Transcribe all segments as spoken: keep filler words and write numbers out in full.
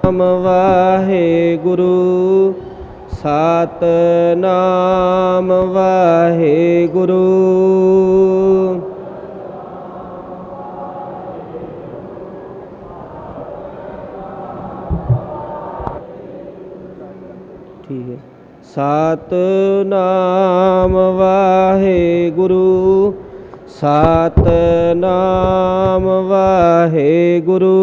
ਵਾਹਿਗੁਰੂ ਸਤਿਨਾਮ ਵਾਹਿਗੁਰੂ। ਠੀਕ ਹੈ। ਸਤਿਨਾਮ ਵਾਹਿਗੁਰੂ ਸਤਿਨਾਮ ਵਾਹਿਗੁਰੂ।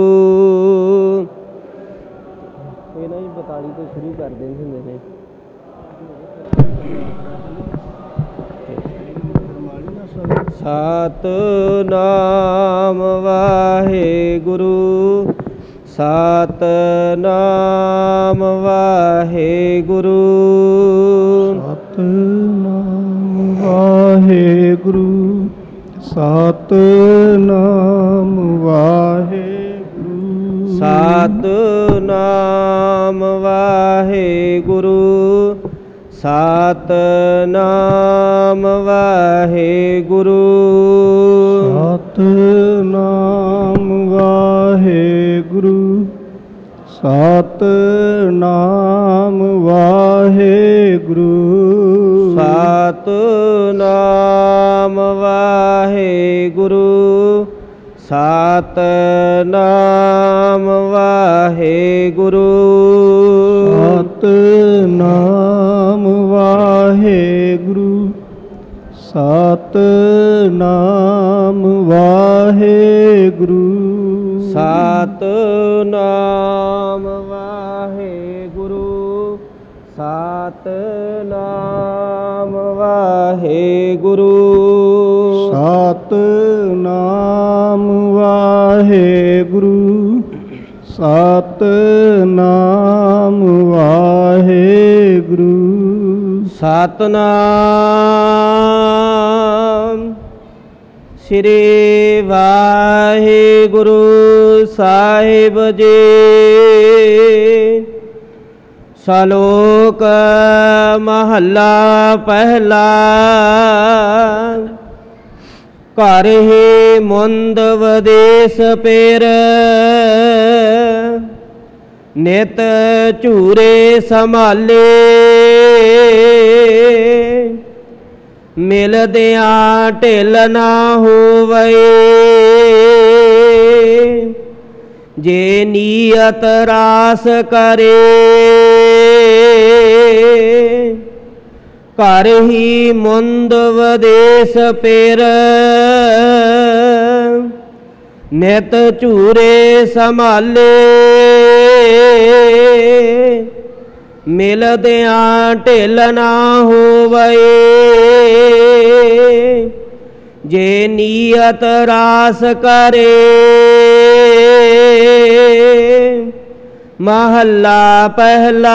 ਇਹਨਾਂ ਹੀ ਬਤਾਲੀ ਤੋਂ ਸ਼ੁਰੂ ਕਰਦੇ ਹੁੰਦੇ ਨੇ। ਸਤਿਨਾਮ ਵਾਹਿਗੁਰੂ ਸਤਿਨਾਮ ਵਾਹਿਗੁਰੂ। ਸਤਿਨਾਮ ਵਾਹਿਗੁਰੂ ਸਤਿਨਾਮ ਵਾਹਿਗੁਰੂ। ਸਤਿਨਾਮ ਵਾਹਿਗੁਰੂ ਸਤਿਨਾਮ ਵਾਹਿਗੁਰੂ। ਸਤਿਨਾਮ ਵਾਹਿਗੁਰੂ ਸਤਿਨਾਮ ਵਾਹਿਗੁਰੂ। ਸਤਿਨਾਮ ਵਾਹਿਗੁਰੂ ਸਤਿਨਾਮ ਵਾਹਿਗੁਰੂ। ਸਤਿਨਾਮ ਵਾਹਿਗੁਰੂ ਸਤਿਨਾਮ ਵਾਹਿਗੁਰੂ। ਸਤਿਨਾਮ ਵਾਹਿਗੁਰੂ ਸਤਿਨਾਮ ਵਾਹਿਗੁਰੂ। ਸਤਿਨਾਮ ਵਾਹਿਗੁਰੂ ਸਤਿਨਾਮ ਵਾਹਿਗੁਰੂ। ਸਤਿਨਾਮ ਸ੍ਰੀ ਵਾਹਿਗੁਰੂ ਸਾਹਿਬ ਜੀ। ਸ਼ਲੋਕ ਮਹੱਲਾ ਪਹਿਲਾ। ਘਰ ਹੀ ਮੁੰਦ ਵਿਦੇਸ ਪੇਰ ਨਿਤ ਝੂਰੇ ਸੰਭਾਲੇ। ਮਿਲਦਿਆਂ ਢਿੱਲ ਨਾ ਹੋਵੇ ਜੇ ਨੀਅਤ ਰਾਸ ਕਰੇ। ਘਰ ਹੀ ਮੁੰਦ ਵਿਦੇਸ ਪੇਰ ਨਿਤ ਝੂਰੇ ਸੰਭਾਲੇ। ਮਿਲਦਿਆਂ ਢਿੱਲ ਨਾ ਹੋਵੇ ਜੇ ਨੀਅਤ ਰਾਸ ਕਰੇ। ਮਹੱਲਾ ਪਹਿਲਾ।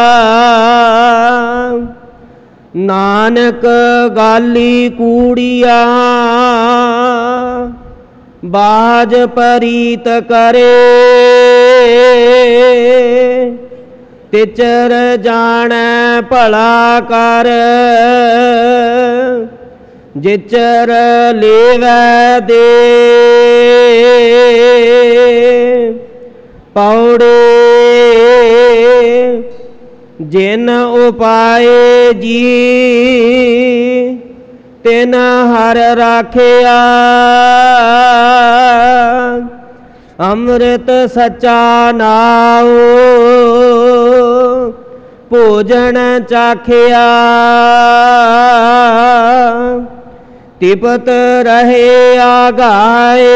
ਨਾਨਕ ਗਾਲੀ ਕੂੜੀਆਂ ਬਾਜ ਪਰੀਤ ਕਰੇ। ਤਿਚਰ ਜਾਣੈ ਭਲਾ ਕਰ ਜਿਚਰ ਲੇਵੈ ਦੇ। ਪੌੜੇ ਜਿਨ ਉਪਾਏ ਜੀ ਤਿਨ ਹਰ ਰਾਖਿਆ। ਅੰਮ੍ਰਿਤ ਸੱਚਾ ਨਾਉ ਭੋਜਨ ਚਾਖਿਆ। ਤਿਪਤ ਰਹੇ ਆਗਾਏ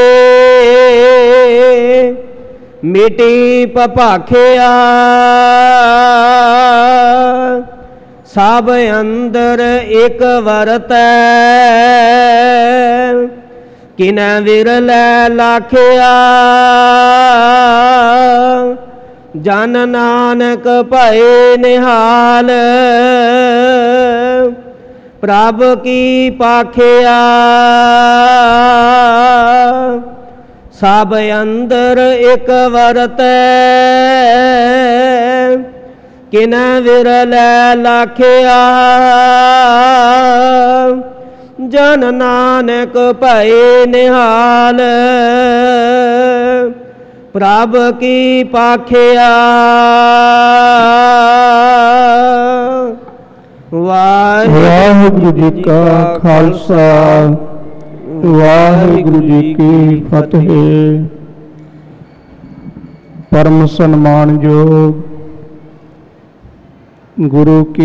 ਮਿਟੀ ਪਭਾਖਿਆ। ਸਭ ਅੰਦਰ ਇੱਕ ਵਰਤੈ ਕਿਨੈ ਵਿਰਲੈ ਲਾਖਿਆ। ਜਨ ਨਾਨਕ ਭਏ ਨਿਹਾਲ ਪ੍ਰਭ ਕੀ ਪਾਖਿਆ। ਸਭ ਅੰਦਰ ਇੱਕ ਵਰਤੈ ਕਿਨੈ ਵਿਰਲੈ ਲਾਖਿਆ। ਜਨ ਨਾਨਕ ਭਏ ਨਿਹਾਲ प्रभ की पाखिया वाहिगुरु जी का खालसा वाहिगुरु जी की फतेह। परम सम्मान योग गुरु की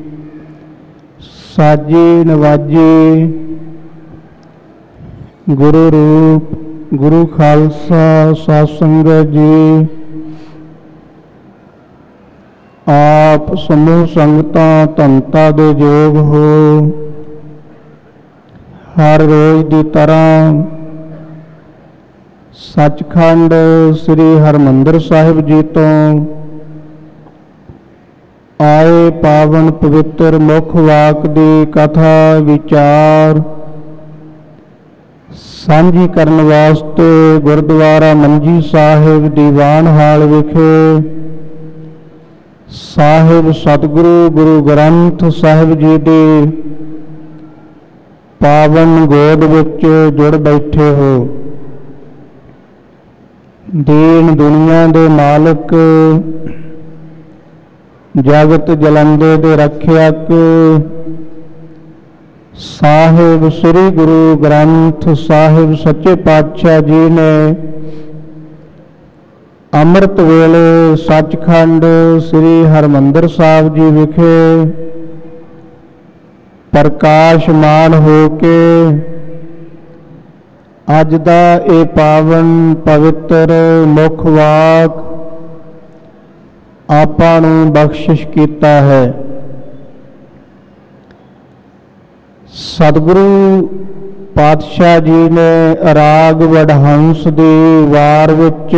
साजी नवाजी गुरु रूप गुरु खालसा साध संगत जी, आप समूह संगतां धनता दे योग हो। हर रोज की तरह सचखंड श्री हरमंदिर साहिब जी तो आए पावन पवित्र मुख वाक की कथा विचार सांझी करन वास्ते गुरुद्वारा मंजी साहिब दीवान हाल विखे साहिब सतगुरु गुरु ग्रंथ साहिब जी की पावन गोद विच जुड़ बैठे हो। दीन दुनिया दे मालिक जगत जलंदे दे रखियक साहिब श्री गुरु ग्रंथ साहिब सच्चे पातशाह जी ने अमृत वेले सचखंड श्री हरमंदिर साहिब जी विखे प्रकाशमान हो के अज दा ये पावन पवित्र मुख वाक आपां नूं बख्शिश कीता है। सतगुरु पातशाह जी ने राग वडहंस दी वार विच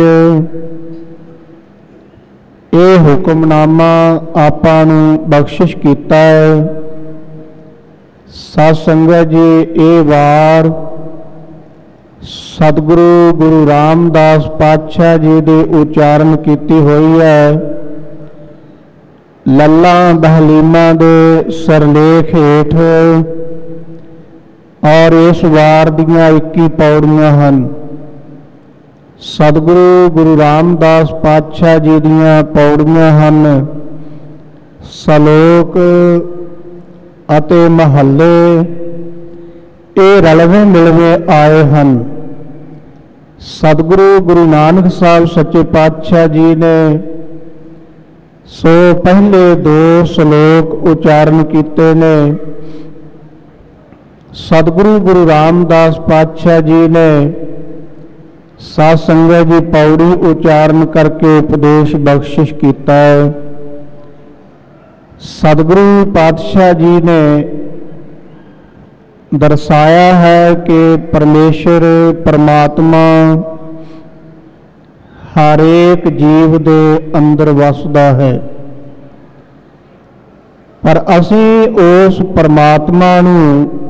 ये हुक्मनामा आपां नूं बख्शिश कीता है। साध संगत जी ये वार सतगुरु गुरु रामदास पातशाह जी की उचारण की हुई है। लल्ला बहलीमा दे सरलेख हेठ और इस वार दियां इक्की पौड़ियां हन। सतगुरु गुरु रामदास पातशाह जी दियां पौड़ियां हन सलोक अते महल्ले ये रलवे मिलवे आए हन। सतगुरु गुरु नानक साहब सच्चे पातशाह जी ने सो पहले दो सलोक उचारण किए ने। सतगुरु गुरु रामदास पातशाह जी ने साध संगत जी पौड़ी उचारण करके उपदेश बख्शिश किया है। सतगुरु पातशाह जी ने दर्शाया है कि परमेश्वर परमात्मा हर एक जीव दे अंदर वसदा है, पर असी उस परमात्मा नूं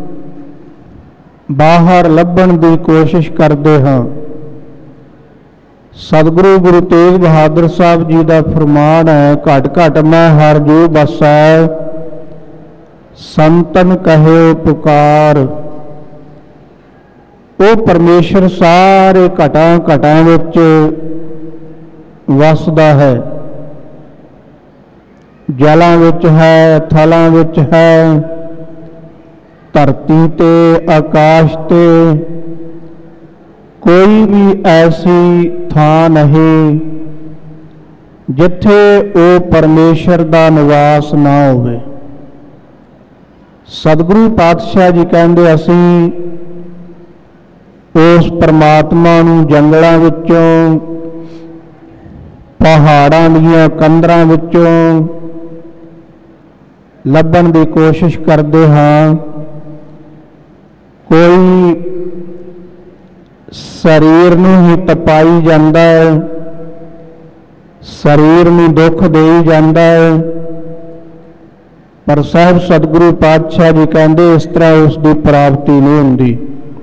बाहर लभण की कोशिश करते हाँ। सतगुरु गुरु तेग बहादुर साहब जी का फरमान है, घट घट मैं हर जो बसै संतन कहे पुकार। वो परमेश्वर सारे घटा घटा विच वसदा है, जलां विच है, थलां विच है, धरती ते आकाश ते कोई भी ऐसी थां नहीं जिथे वो परमेश्वर दा निवास ना होवे। सतगुरु पातशाह जी कहंदे असीं उस परमात्मा नूं जंगलां विचों पहाड़ां दीयां कंदरां विचों लभण की कोशिश करते हाँ। कोई शरीर नूं ही तपाई जांदा है, शरीर नूं दुख दे जांदा है, पर साहब सतगुरु पातशाह जी कहते इस तरह उसकी प्राप्ति नहीं होंदी।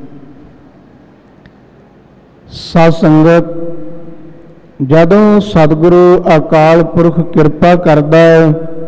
साध संगत जदों सतगुरु अकाल पुरख कृपा करता है,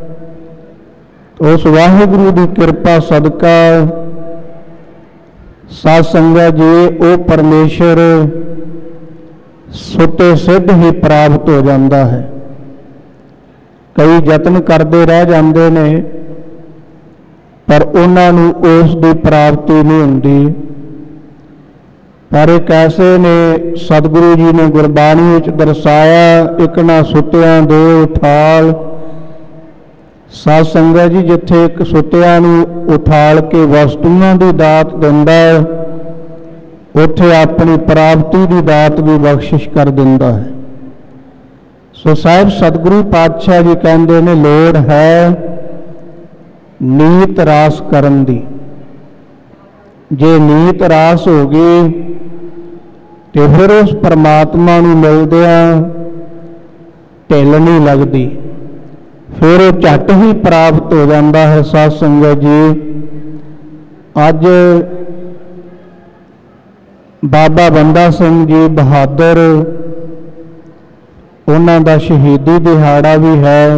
उस वाहिगुरु की कृपा सदका साध संगत जी वो परमेश्वर ਸੁਤੇ ਸਿੱਧ ਹੀ ਪ੍ਰਾਪਤ ਹੋ ਜਾਂਦਾ ਹੈ। ਕਈ ਯਤਨ ਕਰਦੇ ਰਹਿ ਜਾਂਦੇ ਨੇ ਪਰ ਉਹਨਾਂ ਨੂੰ ਉਸ ਦੀ ਪ੍ਰਾਪਤੀ ਨਹੀਂ ਹੁੰਦੀ। ਪਰ ਇੱਕ ਐਸੇ ਨੇ ਸਤਿਗੁਰੂ ਜੀ ਨੇ ਗੁਰਬਾਣੀ ਵਿੱਚ ਦਰਸਾਇਆ, ਇੱਕ ਨਾ ਸੁੱਤਿਆਂ ਦੇ ਉਠਾਲ। ਸਾਧ ਸੰਗਤ ਜੀ, ਜਿੱਥੇ ਇੱਕ ਸੁੱਤਿਆਂ ਨੂੰ ਉਠਾਲ ਕੇ ਵਸਤੂਆਂ ਦੀ ਦਾਤ ਦਿੰਦਾ ਹੈ, ਉੱਥੇ ਆਪਣੀ ਪ੍ਰਾਪਤੀ ਦੀ ਦਾਤ ਵੀ ਬਖਸ਼ਿਸ਼ ਕਰ ਦਿੰਦਾ ਹੈ। ਸੋ ਸਾਹਿਬ ਸਤਿਗੁਰੂ ਪਾਤਸ਼ਾਹ ਜੀ ਕਹਿੰਦੇ ਨੇ, ਲੋੜ ਹੈ ਨੀਤ ਰਾਸ ਕਰਨ ਦੀ। ਜੇ ਨੀਤ ਰਾਸ ਹੋ ਗਈ ਤੇ ਫਿਰ ਉਸ ਪਰਮਾਤਮਾ ਨੂੰ ਮਿਲਦਿਆਂ ਢਿੱਲ ਨਹੀਂ ਲੱਗਦੀ, ਫਿਰ ਉਹ ਝੱਟ ਹੀ ਪ੍ਰਾਪਤ ਹੋ ਜਾਂਦਾ ਹੈ। ਸਾਧ ਸੰਗਤ ਜੀ, ਅੱਜ ਬਾਬਾ ਬੰਦਾ ਸਿੰਘ ਜੀ ਬਹਾਦਰ, ਉਹਨਾਂ ਦਾ ਸ਼ਹੀਦੀ ਦਿਹਾੜਾ ਵੀ ਹੈ।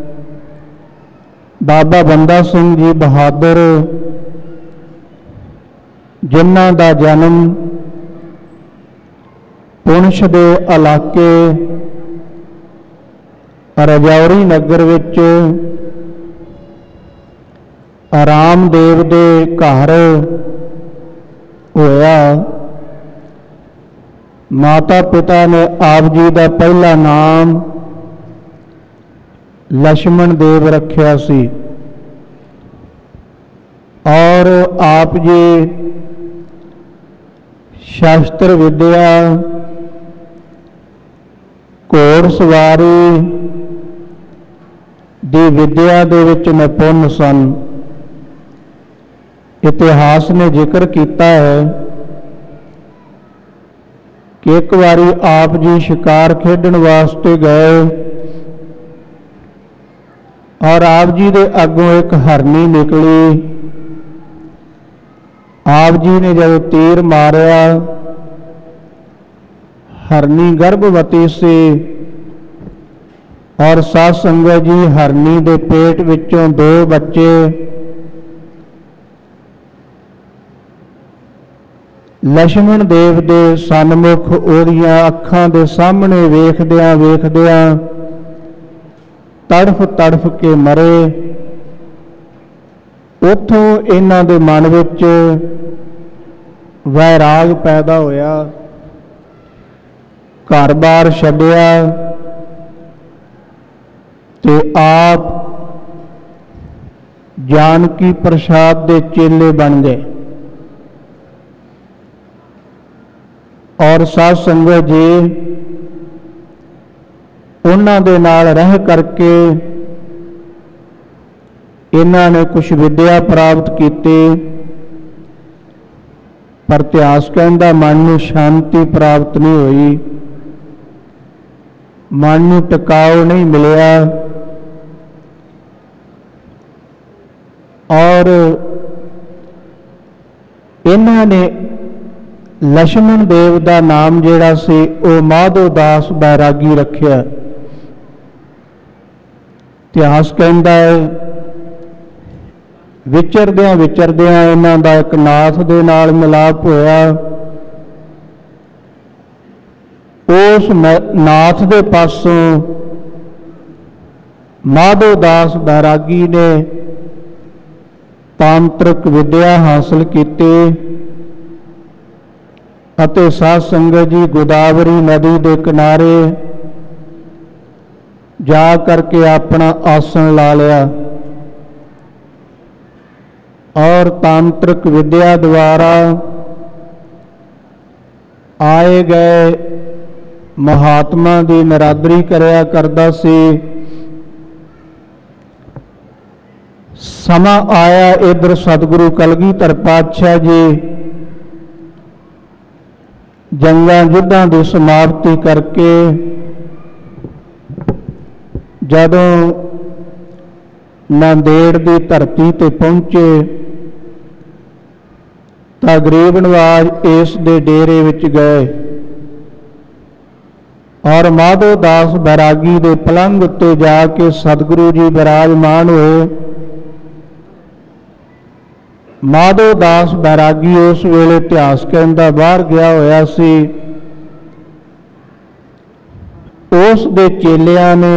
ਬਾਬਾ ਬੰਦਾ ਸਿੰਘ ਜੀ ਬਹਾਦਰ, ਜਿਨ੍ਹਾਂ ਦਾ ਜਨਮ ਪੁੰਛ ਦੇ ਇਲਾਕੇ ਰਜੌਰੀ ਨਗਰ ਵਿੱਚ ਰਾਮਦੇਵ ਦੇ ਘਰ ਹੋਇਆ। ਮਾਤਾ ਪਿਤਾ ਨੇ ਆਪ ਜੀ ਦਾ ਪਹਿਲਾ ਨਾਮ ਲక్ష్మణ ਦੇਵ ਰੱਖਿਆ ਸੀ ਔਰ ਆਪ ਜੀ ਸ਼ਾਸਤਰ ਵਿਦਿਆ, ਘੋੜ ਸਵਾਰੀ ਦੀ ਵਿਦਿਆ ਦੇ ਵਿੱਚ ਨਿਪੁੰਨ ਸਨ। ਇਤਿਹਾਸ ਨੇ ਜ਼ਿਕਰ ਕੀਤਾ ਹੈ ਕਿ ਇੱਕ ਵਾਰੀ ਆਪ ਜੀ ਸ਼ਿਕਾਰ ਖੇਡਣ ਵਾਸਤੇ ਗਏ ਔਰ ਆਪ ਜੀ ਦੇ ਅੱਗੋਂ ਇੱਕ ਹਰਨੀ ਨਿਕਲੀ। ਆਪ ਜੀ ਨੇ ਜਦੋਂ ਤੀਰ ਮਾਰਿਆ, ਹਰਨੀ ਗਰਭਵਤੀ ਸੀ ਔਰ ਸਾਧ ਸੰਗਤ ਜੀ, ਹਰਨੀ ਦੇ ਪੇਟ ਵਿੱਚੋਂ ਦੋ ਬੱਚੇ ਲక్ష్మణ ਦੇਵ ਦੇ ਸਨਮੁਖ ਉਹਦੀਆਂ ਅੱਖਾਂ ਦੇ ਸਾਹਮਣੇ ਵੇਖਦਿਆਂ ਵੇਖਦਿਆਂ ਤੜਫ ਤੜਫ ਕੇ ਮਰੇ। ਉੱਥੋਂ ਇਹਨਾਂ ਦੇ ਮਨ ਵਿੱਚ ਵੈਰਾਗ ਪੈਦਾ ਹੋਇਆ, ਘਰ-ਬਾਰ ਛੱਡਿਆ ਤੇ ਆਪ ਜਾਨਕੀ ਪ੍ਰਸਾਦ ਦੇ ਚੇਲੇ ਬਣ ਗਏ। ਔਰ ਸਾਧ ਸੰਗਤ ਜੀ, ਉਹਨਾਂ ਦੇ ਨਾਲ ਰਹਿ ਕਰਕੇ ਇਹਨਾਂ ਨੇ ਕੁਛ ਵਿਦਿਆ ਪ੍ਰਾਪਤ ਕੀਤੀ, ਪਰ ਇਤਿਹਾਸ ਕਹਿੰਦਾ ਮਨ ਨੂੰ ਸ਼ਾਂਤੀ ਪ੍ਰਾਪਤ ਨਹੀਂ ਹੋਈ, ਮਨ ਨੂੰ ਟਿਕਾਉ ਨਹੀਂ ਮਿਲਿਆ। ਔਰ ਇਹਨਾਂ ਨੇ ਲక్ష్మణ ਦੇਵ ਦਾ ਨਾਮ ਜਿਹੜਾ ਸੀ ਉਹ ਮਾਧੋ ਦਾਸ ਬੈਰਾਗੀ ਰੱਖਿਆ। ਇਤਿਹਾਸ ਕਹਿੰਦਾ ਹੈ ਵਿਚਰਦਿਆਂ ਵਿਚਰਦਿਆਂ ਇਹਨਾਂ ਦਾ ਇੱਕ ਨਾਥ ਦੇ ਨਾਲ ਮਿਲਾਪ ਹੋਇਆ। ਉਸ ਨਾਥ ਦੇ ਪਾਸੋਂ ਮਾਧੋ ਦਾਸ ਬੈਰਾਗੀ ਨੇ ਤਾਂਤਰਿਕ ਵਿਦਿਆ ਹਾਸਲ ਕੀਤੀ ਅਤੇ ਸਾਧ ਸੰਗਤ ਜੀ ਗੋਦਾਵਰੀ ਨਦੀ ਦੇ ਕਿਨਾਰੇ ਜਾ ਕਰਕੇ ਆਪਣਾ ਆਸਣ ਲਾ ਲਿਆ ਔਰ ਤਾਂਤਰਿਕ ਵਿਦਿਆ ਦੁਆਰਾ ਆਏ ਗਏ ਮਹਾਤਮਾ ਦੀ ਨਿਰਾਦਰੀ ਕਰਿਆ ਕਰਦਾ ਸੀ। ਸਮਾਂ ਆਇਆ ਇਧਰ ਸਤਿਗੁਰੂ ਕਲਗੀਧਰ ਪਾਤਸ਼ਾਹ ਜੀ ਜੰਗਾਂ ਯੁੱਧਾਂ ਦੀ ਸਮਾਪਤੀ ਕਰਕੇ ਜਦੋਂ ਨਾਂਦੇੜ ਦੀ ਧਰਤੀ ਤੇ ਪਹੁੰਚੇ ਤਾਂ ਗਰੀਬ ਨਵਾਜ ਇਸ ਦੇ ਡੇਰੇ ਵਿੱਚ ਗਏ ਔਰ ਮਾਧੋ ਦਾਸ ਬੈਰਾਗੀ ਦੇ ਪਲੰਘ ਉੱਤੇ ਜਾ ਕੇ ਸਤਿਗੁਰੂ ਜੀ ਬਿਰਾਜਮਾਨ ਹੋਏ। ਮਾਧੋ ਦਾਸ ਬੈਰਾਗੀ ਉਸ ਵੇਲੇ ਇਤਿਹਾਸ ਕਹਿੰਦਾ ਬਾਹਰ ਗਿਆ ਹੋਇਆ ਸੀ ਉਸ ਦੇ ਚੇਲਿਆਂ ਨੇ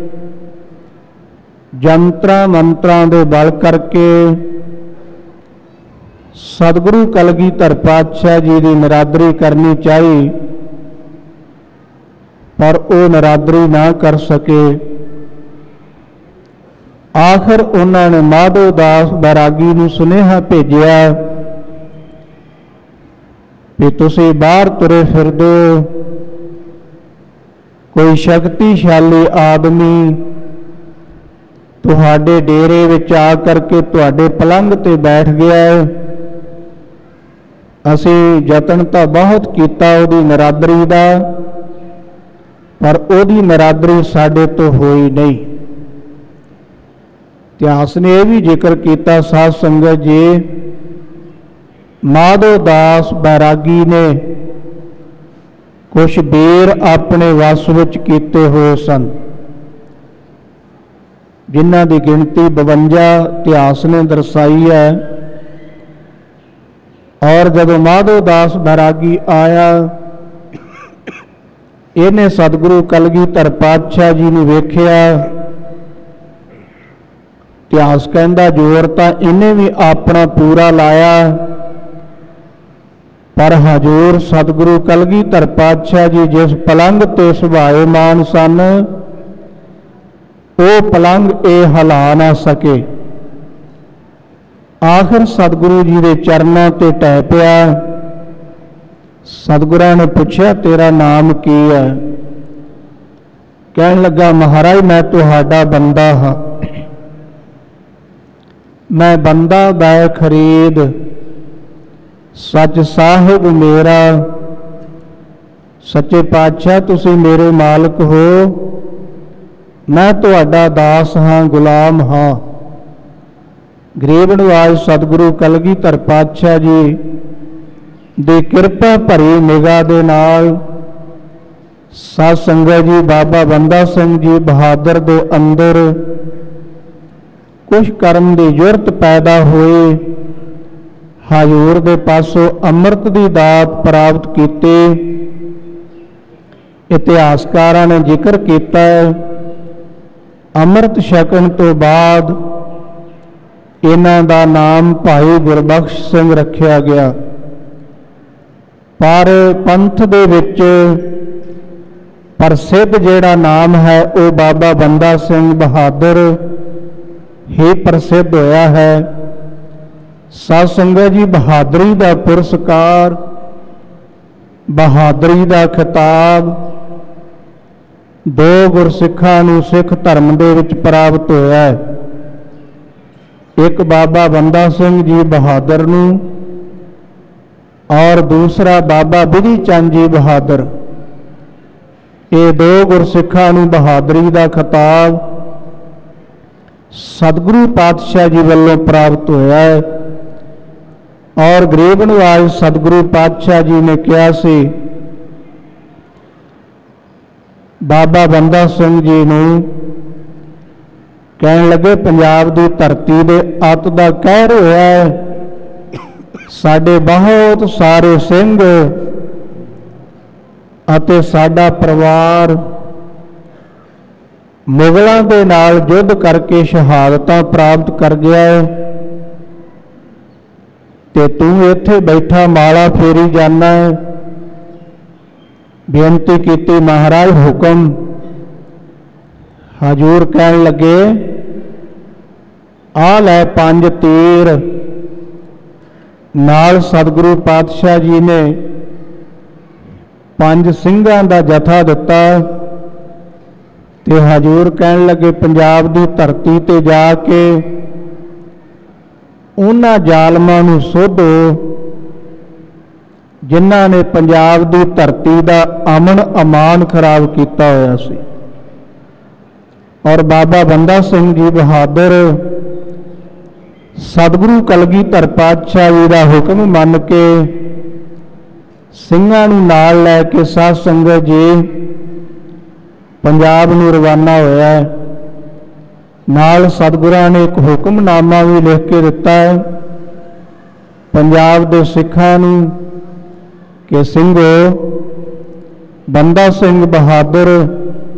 ਜੰਤਰਾਂ ਮੰਤਰਾਂ ਦੇ ਬਲ ਕਰਕੇ ਸਤਿਗੁਰੂ ਕਲਗੀਧਰ ਪਾਤਸ਼ਾਹ ਜੀ ਦੀ ਨਰਾਦਰੀ ਕਰਨੀ ਚਾਹੀ, ਪਰ ਉਹ ਨਰਾਦਰੀ ਨਾ ਕਰ ਸਕੇ। ਆਖਰ ਉਹਨਾਂ ਨੇ ਮਾਧੋ ਦਾਸ ਬੈਰਾਗੀ ਨੂੰ ਸੁਨੇਹਾ ਭੇਜਿਆ ਵੀ ਤੁਸੀਂ ਬਾਹਰ ਤੁਰੇ ਫਿਰਦੇ ਹੋ, ਕੋਈ ਸ਼ਕਤੀਸ਼ਾਲੀ ਆਦਮੀ ਤੁਹਾਡੇ ਡੇਰੇ ਵਿੱਚ ਆ ਕਰਕੇ ਤੁਹਾਡੇ ਪਲੰਘ ਤੇ ਬੈਠ ਗਿਆ ਹੈ। ਅਸੀਂ ਯਤਨ ਤਾਂ ਬਹੁਤ ਕੀਤਾ ਉਹਦੀ ਨਰਾਦਰੀ ਦਾ, ਪਰ ਉਹਦੀ ਨਰਾਦਰੀ ਸਾਡੇ ਤੋਂ ਹੋਈ ਨਹੀਂ। ਇਤਿਹਾਸ ਨੇ ਇਹ ਵੀ ਜ਼ਿਕਰ ਕੀਤਾ ਸਾਧ ਸੰਗਤ ਜੀ, ਮਾਧੋ ਦਾਸ ਬੈਰਾਗੀ ਨੇ ਕੁਛ ਬੇਰ ਆਪਣੇ ਵਸ ਵਿੱਚ ਕੀਤੇ ਹੋਏ ਸਨ, ਜਿਨ੍ਹਾਂ ਦੀ ਗਿਣਤੀ ਬਵੰਜਾ ਇਤਿਹਾਸ ਨੇ ਦਰਸਾਈ ਹੈ। ਔਰ ਜਦੋਂ ਮਾਧੋ ਦਾਸ ਬੈਰਾਗੀ ਆਇਆ, ਇਹਨੇ ਸਤਿਗੁਰੂ ਕਲਗੀਧਰ ਪਾਤਸ਼ਾਹ ਜੀ ਨੂੰ ਵੇਖਿਆ। ਇਤਿਹਾਸ ਕਹਿੰਦਾ ਜ਼ੋਰ ਤਾਂ ਇਹਨੇ ਵੀ ਆਪਣਾ ਪੂਰਾ ਲਾਇਆ, ਪਰ ਹਜ਼ੂਰ ਸਤਿਗੁਰੂ ਕਲਗੀਧਰ ਪਾਤਸ਼ਾਹ ਜੀ ਜਿਸ ਪਲੰਘ ਤੇ ਸੁਭਾਏਮਾਨ ਸਨ, ਉਹ ਪਲੰਘ ਇਹ ਹਿਲਾ ਨਾ ਸਕੇ। ਆਖਰ ਸਤਿਗੁਰੂ ਜੀ ਦੇ ਚਰਨਾਂ ਤੇ ਟਹਿ ਪਿਆ। ਸਤਿਗੁਰਾਂ ਨੇ ਪੁੱਛਿਆ ਤੇਰਾ ਨਾਮ ਕੀ ਹੈ? ਕਹਿਣ ਲੱਗਾ ਮਹਾਰਾਜ ਮੈਂ ਤੁਹਾਡਾ ਬੰਦਾ ਹਾਂ, ਮੈਂ ਬੰਦਾ ਬੈ ਖਰੀਦ, ਸੱਚ ਸਾਹਿਬ ਮੇਰਾ। ਸੱਚੇ ਪਾਤਸ਼ਾਹ ਤੁਸੀਂ ਮੇਰੇ ਮਾਲਕ ਹੋ, ਮੈਂ ਤੁਹਾਡਾ ਦਾਸ ਹਾਂ, ਗੁਲਾਮ ਹਾਂ। ਗਰੀਬ ਨਿਵਾਜ ਸਤਿਗੁਰੂ ਕਲਗੀਧਰ ਪਾਤਸ਼ਾਹ ਜੀ ਦੀ ਕਿਰਪਾ ਭਰੀ ਨਿਗਾਹ ਦੇ ਨਾਲ ਸਾਧ ਸੰਗਤ ਜੀ ਬਾਬਾ ਬੰਦਾ ਸਿੰਘ ਜੀ ਬਹਾਦਰ ਦੇ ਅੰਦਰ ਕੁਛ ਕਰਮ ਦੀ ਜ਼ਰੂਰਤ ਪੈਦਾ ਹੋਈ। ਹਜ਼ੂਰ ਦੇ ਪਾਸੋਂ ਅੰਮ੍ਰਿਤ ਦੀ ਦਾਤ ਪ੍ਰਾਪਤ ਕੀਤੀ। ਇਤਿਹਾਸਕਾਰਾਂ ਨੇ ਜ਼ਿਕਰ ਕੀਤਾ ਅੰਮ੍ਰਿਤ ਛਕਣ ਤੋਂ ਬਾਅਦ ਇਹਨਾਂ ਦਾ ਨਾਮ ਭਾਈ ਗੁਰਬਖਸ਼ ਸਿੰਘ ਰੱਖਿਆ ਗਿਆ, ਪਰ ਪੰਥ ਦੇ ਵਿੱਚ ਪ੍ਰਸਿੱਧ ਜਿਹੜਾ ਨਾਮ ਹੈ ਉਹ ਬਾਬਾ ਬੰਦਾ ਸਿੰਘ ਬਹਾਦਰ ਹੀ ਪ੍ਰਸਿੱਧ ਹੋਇਆ ਹੈ। ਸਾਧ ਸੰਗਤ ਜੀ ਬਹਾਦਰੀ ਦਾ ਪੁਰਸਕਾਰ, ਬਹਾਦਰੀ ਦਾ ਖਿਤਾਬ ਦੋ ਗੁਰਸਿੱਖਾਂ ਨੂੰ ਸਿੱਖ ਧਰਮ ਦੇ ਵਿੱਚ ਪ੍ਰਾਪਤ ਹੋਇਆ ਹੈ। ਇੱਕ ਬਾਬਾ ਬੰਦਾ ਸਿੰਘ ਜੀ ਬਹਾਦਰ ਨੂੰ ਔਰ ਦੂਸਰਾ ਬਾਬਾ ਬਿਧੀ ਚੰਦ ਜੀ ਬਹਾਦਰ। ਇਹ ਦੋ ਗੁਰਸਿੱਖਾਂ ਨੂੰ ਬਹਾਦਰੀ ਦਾ ਖਿਤਾਬ ਸਤਿਗੁਰੂ ਪਾਤਸ਼ਾਹ ਜੀ ਵੱਲੋਂ ਪ੍ਰਾਪਤ ਹੋਇਆ ਹੈ। ਔਰ ਗਰੀਬ ਨਿਵਾਜ ਸਤਿਗੁਰੂ ਪਾਤਸ਼ਾਹ ਜੀ ਨੇ ਕਿਹਾ ਸੀ ਬਾਬਾ ਬੰਦਾ ਸਿੰਘ ਜੀ ਨੂੰ, ਕਹਿਣ ਲੱਗੇ ਪੰਜਾਬ ਦੀ ਧਰਤੀ ਦੇ ਅੱਤ ਦਾ ਕਹਿਰ ਹੋਇਆ ਹੈ, ਸਾਡੇ ਬਹੁਤ ਸਾਰੇ ਸਿੰਘ ਅਤੇ ਸਾਡਾ ਪਰਿਵਾਰ ਮੁਗਲਾਂ ਦੇ ਨਾਲ ਯੁੱਧ ਕਰਕੇ ਸ਼ਹਾਦਤਾਂ ਪ੍ਰਾਪਤ ਕਰ ਗਿਆ ਹੈ, ਤੇ ਤੂੰ ਇੱਥੇ ਬੈਠਾ ਮਾਲਾ ਫੇਰੀ ਜਾਣਾ ਹੈ। ਬੇਨਤੀ ਕੀਤੀ ਮਹਾਰਾਜ ਹੁਕਮ। ਹਜ਼ੂਰ ਕਹਿਣ ਲੱਗੇ ਆ ਲੈ ਪੰਜ ਤੀਰ। ਨਾਲ ਸਤਿਗੁਰੂ ਪਾਤਸ਼ਾਹ ਜੀ ਨੇ ਪੰਜ ਸਿੰਘਾਂ ਦਾ ਜਥਾ ਦਿੱਤਾ ਤੇ ਹਜ਼ੂਰ ਕਹਿਣ ਲੱਗੇ ਪੰਜਾਬ ਦੀ ਧਰਤੀ ਤੇ ਜਾ ਕੇ ਉਹਨਾਂ ਜ਼ਾਲਮਾਂ ਨੂੰ ਸੋਧੋ ਜਿਨ੍ਹਾਂ ਨੇ ਪੰਜਾਬ ਦੀ ਧਰਤੀ ਦਾ ਅਮਨ ਅਮਾਨ ਖਰਾਬ ਕੀਤਾ ਹੋਇਆ ਸੀ। ਔਰ ਬਾਬਾ ਬੰਦਾ ਸਿੰਘ ਜੀ ਬਹਾਦਰ ਸਤਿਗੁਰੂ ਕਲਗੀਧਰ ਪਾਤਸ਼ਾਹ ਜੀ ਦਾ ਹੁਕਮ ਮੰਨ ਕੇ ਸਿੰਘਾਂ ਨੂੰ ਨਾਲ ਲੈ ਕੇ ਸਾਧ ਸੰਗਤ ਜੀ ਪੰਜਾਬ ਨੂੰ ਰਵਾਨਾ ਹੋਇਆ ਹੈ। ਨਾਲ ਸਤਿਗੁਰਾਂ ਨੇ ਇੱਕ ਹੁਕਮਨਾਮਾ ਵੀ ਲਿਖ ਕੇ ਦਿੱਤਾ ਹੈ ਪੰਜਾਬ ਦੇ ਸਿੱਖਾਂ ਨੂੰ ਕਿ ਸਿੰਘੋ ਬੰਦਾ ਸਿੰਘ ਬਹਾਦਰ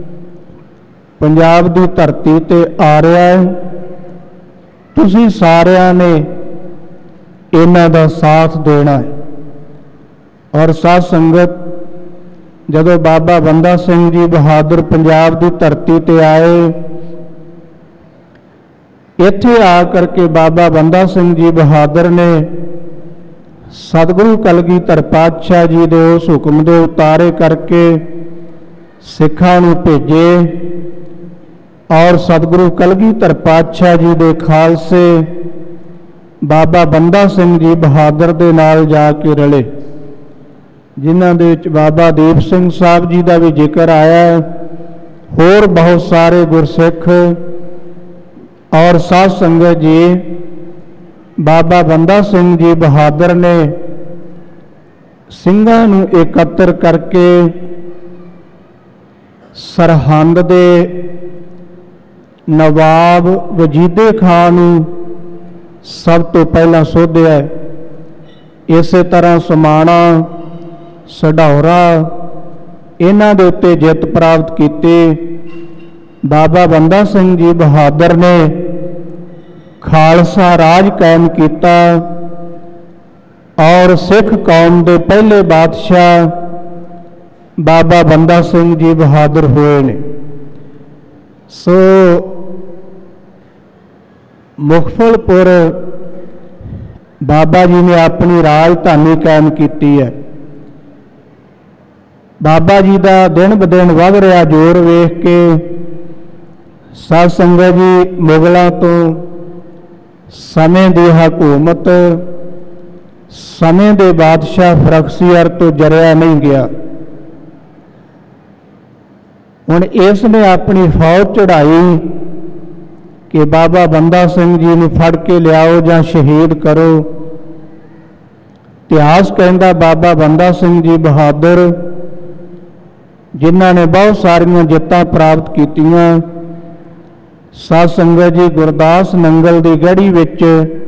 पंजाब की धरती ते आ रहा है। तुसी सारिਆਂ ने इन्हां दा साथ देना है। और साध संगत, जदों बाबा बंदा सिंह जी बहादुर पंजाब की धरती ते आए, इत्थे आकर के बाबा बंदा सिंह जी बहादुर ने सतगुरु कलगीधर पातशाह जी दे उस हुक्म दे उतारे करके सिखां नूं भेजे और सतगुरु कलगीधर पातशाह जी दे खालसे बाबा बंदा सिंह जी बहादुर दे नाल जाके रले, जिन्हां दे विच बाबा दीप सिंह साहब जी का भी जिक्र आया, होर बहुत सारे गुरसिख और साध संगत जी। बाबा बंदा सिंह जी बहादुर ने ਸਿੰਘਾਂ ਨੂੰ एकत्र करके सरहंद दे नवाब वजीदे खान नूं सब तो पहला सोधिया। इस तरह समाणा, सढौरा, इन्हां दे उत्ते जित प्राप्त की। बाबा बंदा सिंह जी बहादुर ने खालसा राज कायम किया और सिख कौम के पहले बादशाह बाबा बंदा सिंह जी बहादुर हुए ने। सो मुखफलपुर बाबा जी ने अपनी राजधानी कायम की है। बाबा जी का दिन ब दिन वध रहा जोर वेख के साध संगत जी, मुगलों तो समय की हुकूमत, समय के बादशाह फरख्सियर तो जरिया नहीं गया। हुण इसने अपनी फौज चढ़ाई कि बाबा बंदा सिंह जी नूं फड़ के लियाओ जां शहीद करो। इतिहास कहता बाबा बंदा सिंह जी बहादुर, जिन्हां ने बहुत सारियां जित्तां प्राप्त कीतियां, साध संगत जी गुरदास नंगल की गढ़ी विच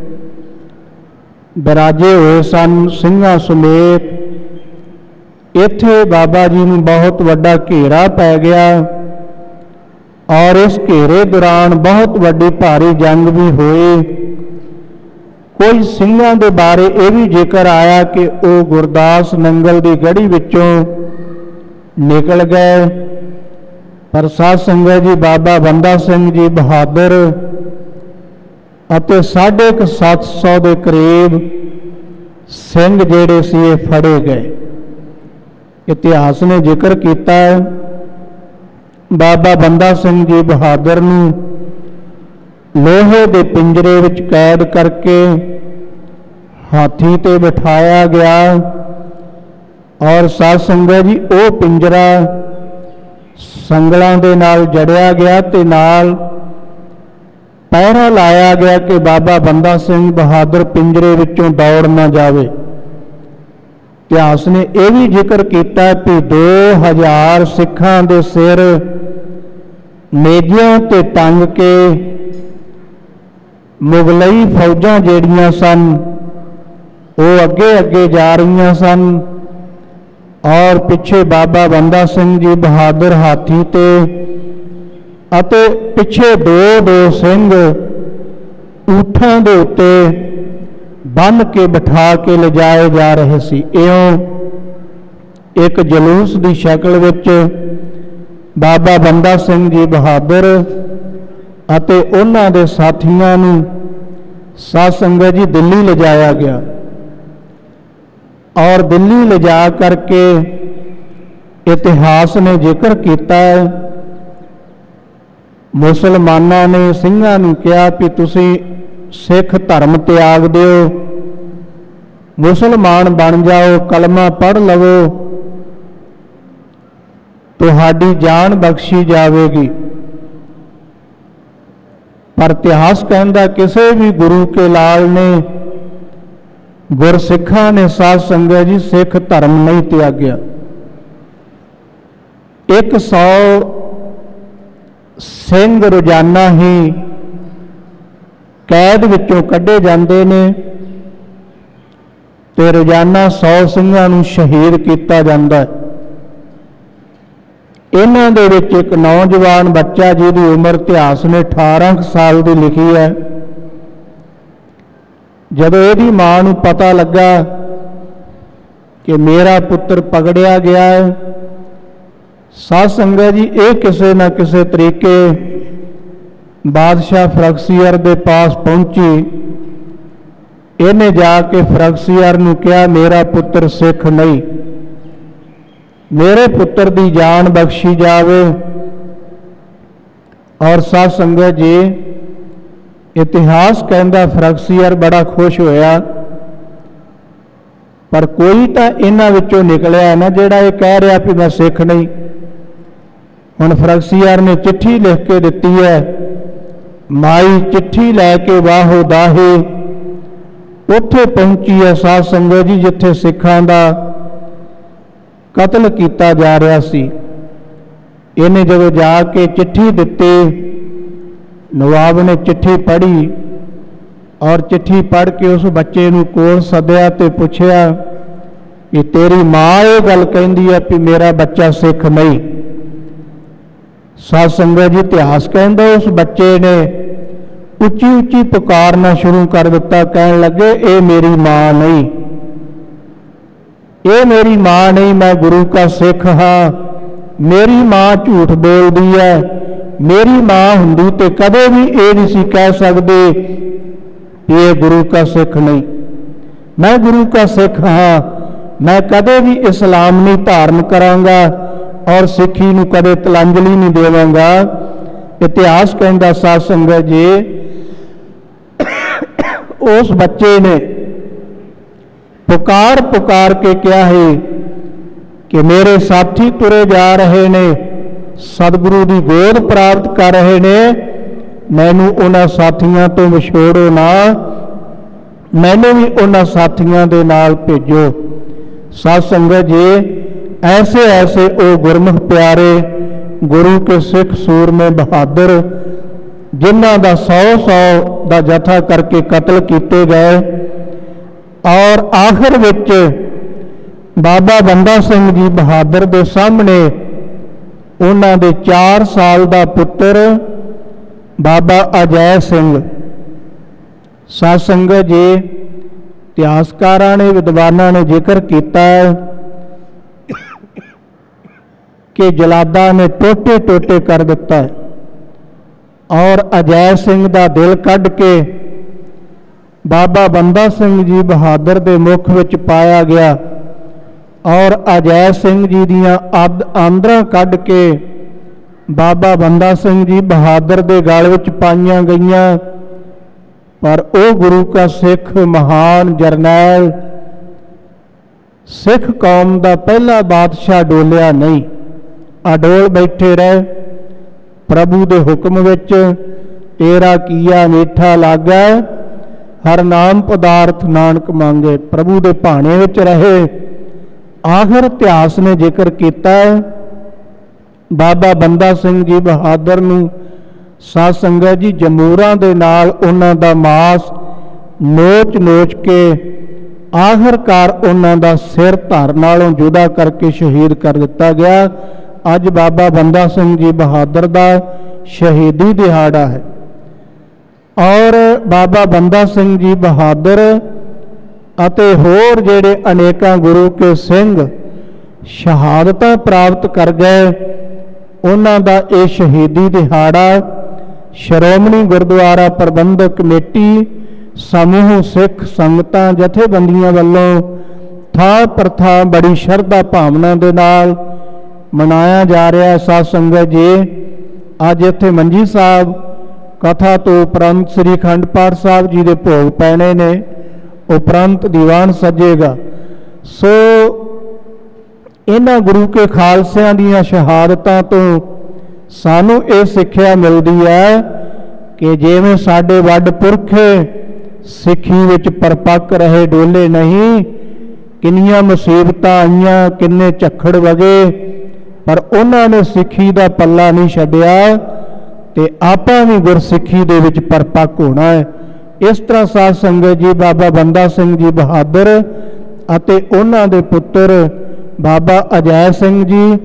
बिराजे हुए सन ਸਿੰਘਾਂ समेत। इत्थे बाबा जी नूं बहुत वड्डा घेरा पै गया और इस घेरे दौरान बहुत वड्डी भारी जंग भी हुई। कोई ਸਿੰਘਾਂ दे बारे यह भी जिक्र आया कि वह गुरदास नंगल की गढ़ी विचों निकल गए। पर साध संगत जी बाबा बंदा सिंह जी बहादुर ਅਤੇ साढ़े क सत्त सौ के करीब सिंह जेड़े सी फड़े गए। इतिहास ने जिक्र किया बाबा बंदा सिंह जी बहादुर नूं लोहे के पिंजरे विच कैद करके हाथी ते बिठाया गया और साध संगत जी वो पिंजरा संगलों के नाल जड़िया गया ते नाल पहरा लाया गया कि बाबा बंदा सिंह बहादुर पिंजरे विचों दौड़ ना जावे। इतिहास ने यह भी जिक्र किया कि दो हज़ार सिखां दे सिर नेजियां ते टंग के मुगलई फौजां जिहड़ियां सन वो अगे अगे जा रही सन और पिछे बाबा बंदा सिंह जी बहादुर हाथी ते अते पिछे दो दो सिंह ऊठां दे उत्ते बन के बिठा के ले जाए जा रहे सी। इयों एक जलूस की शक्ल विच बाबा बंदा सिंह जी बहादुर अते उन्हां दे साथियां नूं साध संगत जी दिल्ली ले जाया गया और दिल्ली ले जा करके इतिहास ने जिक्र किया मुसलमानों ने ਸਿੰਘਾਂ ਨੂੰ कहा कि तुसी सिख धर्म त्याग दिओ, मुसलमान बन जाओ, कलमा पढ़ लवो, तुहाडी जान बख्शी जाएगी। पर इतिहास कहता किसी भी गुरु के लाल ने गुरसिखा ने साध संगत जी सिख धर्म नहीं त्यागया। एक सौ सिंह रोजाना ही कैद विचों कढ़े जाते ने ते रोजाना सौ ਸਿੰਘਾਂ ਨੂੰ शहीद किया जाता है। ਇਹਨਾਂ ਦੇ ਵਿੱਚ ਇੱਕ ਨੌਜਵਾਨ ਬੱਚਾ ਜਿਹਦੀ ਉਮਰ ਇਤਿਹਾਸ ਨੇ ਅਠਾਰਾਂ ਕੁ ਸਾਲ ਦੀ ਲਿਖੀ ਹੈ। ਜਦੋਂ ਇਹਦੀ ਮਾਂ ਨੂੰ ਪਤਾ ਲੱਗਾ ਕਿ ਮੇਰਾ ਪੁੱਤਰ ਪਕੜਿਆ ਗਿਆ ਹੈ, ਸਾਧ ਸੰਗਤ ਜੀ ਇਹ ਕਿਸੇ ਨਾ ਕਿਸੇ ਤਰੀਕੇ ਬਾਦਸ਼ਾਹ ਫਰਕਸੀਅਰ ਦੇ ਪਾਸ ਪਹੁੰਚੀ। ਇਹਨੇ ਜਾ ਕੇ ਫਰਕਸੀਅਰ ਨੂੰ ਕਿਹਾ ਮੇਰਾ ਪੁੱਤਰ ਸਿੱਖ ਨਹੀਂ, ਮੇਰੇ ਪੁੱਤਰ ਦੀ ਜਾਨ ਬਖਸ਼ੀ ਜਾਵੇ। ਔਰ ਸਾਧ ਸੰਗਤ ਜੀ ਇਤਿਹਾਸ ਕਹਿੰਦਾ ਫਰਕਸੀਅਰ ਬੜਾ ਖੁਸ਼ ਹੋਇਆ, ਪਰ ਕੋਈ ਤਾਂ ਇਹਨਾਂ ਵਿੱਚੋਂ ਨਿਕਲਿਆ ਨਾ ਜਿਹੜਾ ਇਹ ਕਹਿ ਰਿਹਾ ਕਿ ਮੈਂ ਸਿੱਖ ਨਹੀਂ। ਹੁਣ ਫਰਕਸੀਅਰ ਨੇ ਚਿੱਠੀ ਲਿਖ ਕੇ ਦਿੱਤੀ ਹੈ, ਮਾਈ ਚਿੱਠੀ ਲੈ ਕੇ ਵਾਹੋ ਦਾਹੇ ਉੱਥੇ ਪਹੁੰਚੀ ਹੈ ਸਾਧ ਸੰਗਤ ਜੀ ਜਿੱਥੇ ਸਿੱਖਾਂ ਦਾ ਕਤਲ ਕੀਤਾ ਜਾ ਰਿਹਾ ਸੀ। ਇਹਨੇ ਜਦੋਂ ਜਾ ਕੇ ਚਿੱਠੀ ਦਿੱਤੀ, ਨਵਾਬ ਨੇ ਚਿੱਠੀ ਪੜ੍ਹੀ ਔਰ ਚਿੱਠੀ ਪੜ੍ਹ ਕੇ ਉਸ ਬੱਚੇ ਨੂੰ ਕੋਲ ਸੱਦਿਆ ਤੇ ਪੁੱਛਿਆ ਕਿ ਤੇਰੀ ਮਾਂ ਇਹ ਗੱਲ ਕਹਿੰਦੀ ਹੈ ਕਿ ਮੇਰਾ ਬੱਚਾ ਸਿੱਖ ਨਹੀਂ। ਸਾਧ ਸੰਗਤ ਜੀ ਇਤਿਹਾਸ ਕਹਿੰਦਾ ਉਸ ਬੱਚੇ ਨੇ ਉੱਚੀ ਉੱਚੀ ਪੁਕਾਰਨਾ ਸ਼ੁਰੂ ਕਰ ਦਿੱਤਾ, ਕਹਿਣ ਲੱਗੇ ਇਹ ਮੇਰੀ ਮਾਂ ਨਹੀਂ, ਇਹ ਮੇਰੀ ਮਾਂ ਨਹੀਂ, ਮੈਂ ਗੁਰੂ का ਸਿੱਖ ਹਾਂ। ਮੇਰੀ ਮਾਂ ਝੂਠ ਬੋਲਦੀ ਹੈ, ਮੇਰੀ ਮਾਂ ਹੁੰਦੀ ਤੇ ਕਦੇ ਵੀ ਇਹ ਨਹੀਂ ਸੀ ਕਹਿ ਸਕਦੇ ਕਿ ਇਹ ਗੁਰੂ का ਸਿੱਖ ਨਹੀਂ। ਮੈਂ ਗੁਰੂ का ਸਿੱਖ ਹਾਂ, ਮੈਂ ਕਦੇ ਵੀ ਇਸਲਾਮ ਨਹੀਂ ਧਾਰਨ ਕਰਾਂਗਾ ਔਰ ਸਿੱਖੀ ਨੂੰ ਕਦੇ ਤਲਾਂਜਲੀ ਨਹੀਂ ਦੇਵਾਂਗਾ। ਇਤਿਹਾਸ ਕਹਿੰਦਾ ਸਾਧ ਸੰਗਤ ਜੀ ਉਸ ਬੱਚੇ ਨੇ ਪੁਕਾਰ ਪੁਕਾਰ ਕੇ ਕਿਹਾ ਹੈ ਕਿ ਮੇਰੇ ਸਾਥੀ ਤੁਰੇ ਜਾ ਰਹੇ ਨੇ, ਸਤਿਗੁਰੂ ਦੀ ਗੋਦ ਪ੍ਰਾਪਤ ਕਰ ਰਹੇ ਨੇ, ਮੈਨੂੰ ਉਹਨਾਂ ਸਾਥੀਆਂ ਤੋਂ ਵਿਛੋੜੋ ਨਾ, ਮੈਨੂੰ ਵੀ ਉਹਨਾਂ ਸਾਥੀਆਂ ਦੇ ਨਾਲ ਭੇਜੋ। ਸਾਧ ਸੰਗਤ ਜੀ ऐसे ऐसे ओ गुरमुख प्यारे गुरु के सिख सूरमे बहादुर जिन्हां दा सौ सौ दा जथा करके कतल किए गए और आखिर विच बाबा बंदा सिंह जी बहादुर के सामने उन्हां दे चार साल दा पुत्र बाबा अजय सिंह। साध संगत जी इतिहासकारां ने विद्वानां ने जिक्र किया कि जलादा ने टोटे टोटे कर दिता है और अजय सिंह का दिल कढ़ के बाबा बंदा सिंह जी बहादुर के मुख विच पाया गया और अजय सिंह जी दियां अद आंदरां कढ़ के बाबा बंदा सिंह जी बहादुर के गल विच पाईयां गईयां। पर वो गुरु का सिख महान जरनैल सिख कौम का पहला बादशाह डोलिया नहीं, अडोल बैठे रहे। प्रभु दे हुक्म विच तेरा किया मीठा लागा, हर नाम पदार्थ नानक मांगे, प्रभु दे भाणे विच रहे। आखिर इतिहास ने जिक्र किया बाबा बंदा सिंह जी बहादुर नूं साध संगत जी जमूरां दे नाल उन्हां दा मांस नोच नोच के आखिरकार उन्हां दा सिर धर नालों जुदा करके शहीद कर दिता गया। अज बाबा बंदा सिंह जी बहादुर का शहीदी दिहाड़ा है और बाबा बंदा सिंह जी बहादुर अते होर जेड़े अनेकां गुरु के सिंह शहादत प्राप्त कर गए, उन्हां दा ये शहीदी दिहाड़ा श्रोमणी गुरुद्वारा प्रबंधक कमेटी समूह सिख संगतां जथेबंदियां वल्लों थां प्रथा बड़ी शरधा भावना दे नाल मनाया जा रहा है। साध संगत जी अज इत्थे मंजी साहब कथा तो उपरंत श्री अखंड पाठ साहब जी के भोग पैने ने, उपरंत दीवान सजेगा। सो इन्हां गुरु के खालसियां दीयां शहादतां तो सानू ये सिक्ख्या मिलती है कि जिवें साडे वड पुरख सिक्खी विच परपक्क रहे, डोले नहीं, किन्नियां मुसीबतां आईयां, किन्ने झक्खड़ वगे, पर उन्होंने सिक्खी का पल्ला नहीं छड्डिया ते आपां भी गुरसिक्खी दे विच परपक्क होना है। इस तरह साध संगत जी बाबा बंदा सिंह जी बहादुर अते उन्हां दे पुत्र बाबा अजय सिंह जी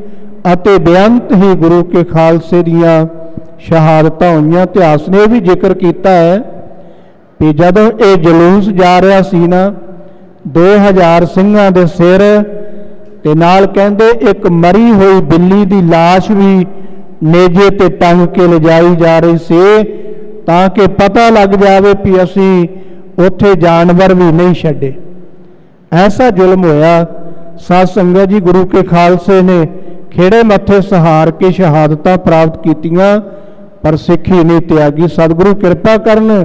ਅਤੇ ਬੇਅੰਤ ਹੀ ਗੁਰੂ ਕੇ ਖਾਲਸੇ ਦੀਆਂ ਸ਼ਹਾਦਤਾਂ ਹੋਈਆਂ। ਇਤਿਹਾਸ ਨੇ ਵੀ ਜ਼ਿਕਰ ਕੀਤਾ ਹੈ ਕਿ ਜਦੋਂ ਇਹ ਜਲੂਸ ਜਾ ਰਿਹਾ ਸੀ ਨਾ, ਦੋ ਹਜ਼ਾਰ ਸਿੰਘਾਂ ਦੇ ਸਿਰ ਤੇ ਨਾਲ ਕਹਿੰਦੇ ਇੱਕ ਮਰੀ ਹੋਈ ਬਿੱਲੀ ਦੀ ਲਾਸ਼ ਵੀ ਨੇਜੇ ਤੇ ਟੰਗ ਕੇ ਲਿਜਾਈ ਜਾ ਰਹੀ ਸੀ, ਤਾਂ ਕਿ ਪਤਾ ਲੱਗ ਜਾਵੇ ਕਿ ਅਸੀਂ ਉੱਥੇ ਜਾਨਵਰ ਵੀ ਨਹੀਂ ਛੱਡੇ। ਐਸਾ ਜ਼ੁਲਮ ਹੋਇਆ। ਸਾਧ ਸੰਗਤ ਜੀ, ਗੁਰੂ ਕੇ ਖਾਲਸੇ ਨੇ ਖੇੜੇ ਮੱਥੇ ਸਹਾਰ ਕੇ ਸ਼ਹਾਦਤਾਂ ਪ੍ਰਾਪਤ ਕੀਤੀਆਂ, ਪਰ ਸਿੱਖੀ ਨਹੀਂ ਤਿਆਗੀ। ਸਤਿਗੁਰੂ ਕਿਰਪਾ ਕਰਨ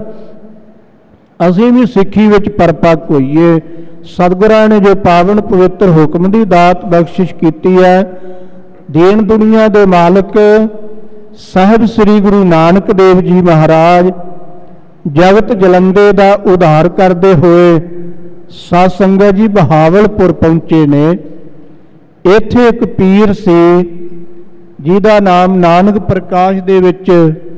ਅਸੀਂ ਵੀ ਸਿੱਖੀ ਵਿੱਚ ਪਰਪੱਕ ਹੋਈਏ। ਸਤਿਗੁਰਾਂ ਨੇ ਜੋ ਪਾਵਨ ਪਵਿੱਤਰ ਹੁਕਮ ਦੀ ਦਾਤ ਬਖਸ਼ਿਸ਼ ਕੀਤੀ ਹੈ, ਦੇਣ ਦੁਨੀਆ ਦੇ ਮਾਲਕ ਸਾਹਿਬ ਸ੍ਰੀ ਗੁਰੂ ਨਾਨਕ ਦੇਵ ਜੀ ਮਹਾਰਾਜ ਜਗਤ ਜਲੰਦੇ ਦਾ ਉਧਾਰ ਕਰਦੇ ਹੋਏ ਸਾਧ ਸੰਗਤ ਜੀ ਬਹਾਵਲਪੁਰ ਪਹੁੰਚੇ ਨੇ। ਇੱਥੇ ਇੱਕ ਪੀਰ ਸੀ ਜਿਹਦਾ ਨਾਮ ਨਾਨਕ ਪ੍ਰਕਾਸ਼ ਦੇ ਵਿੱਚ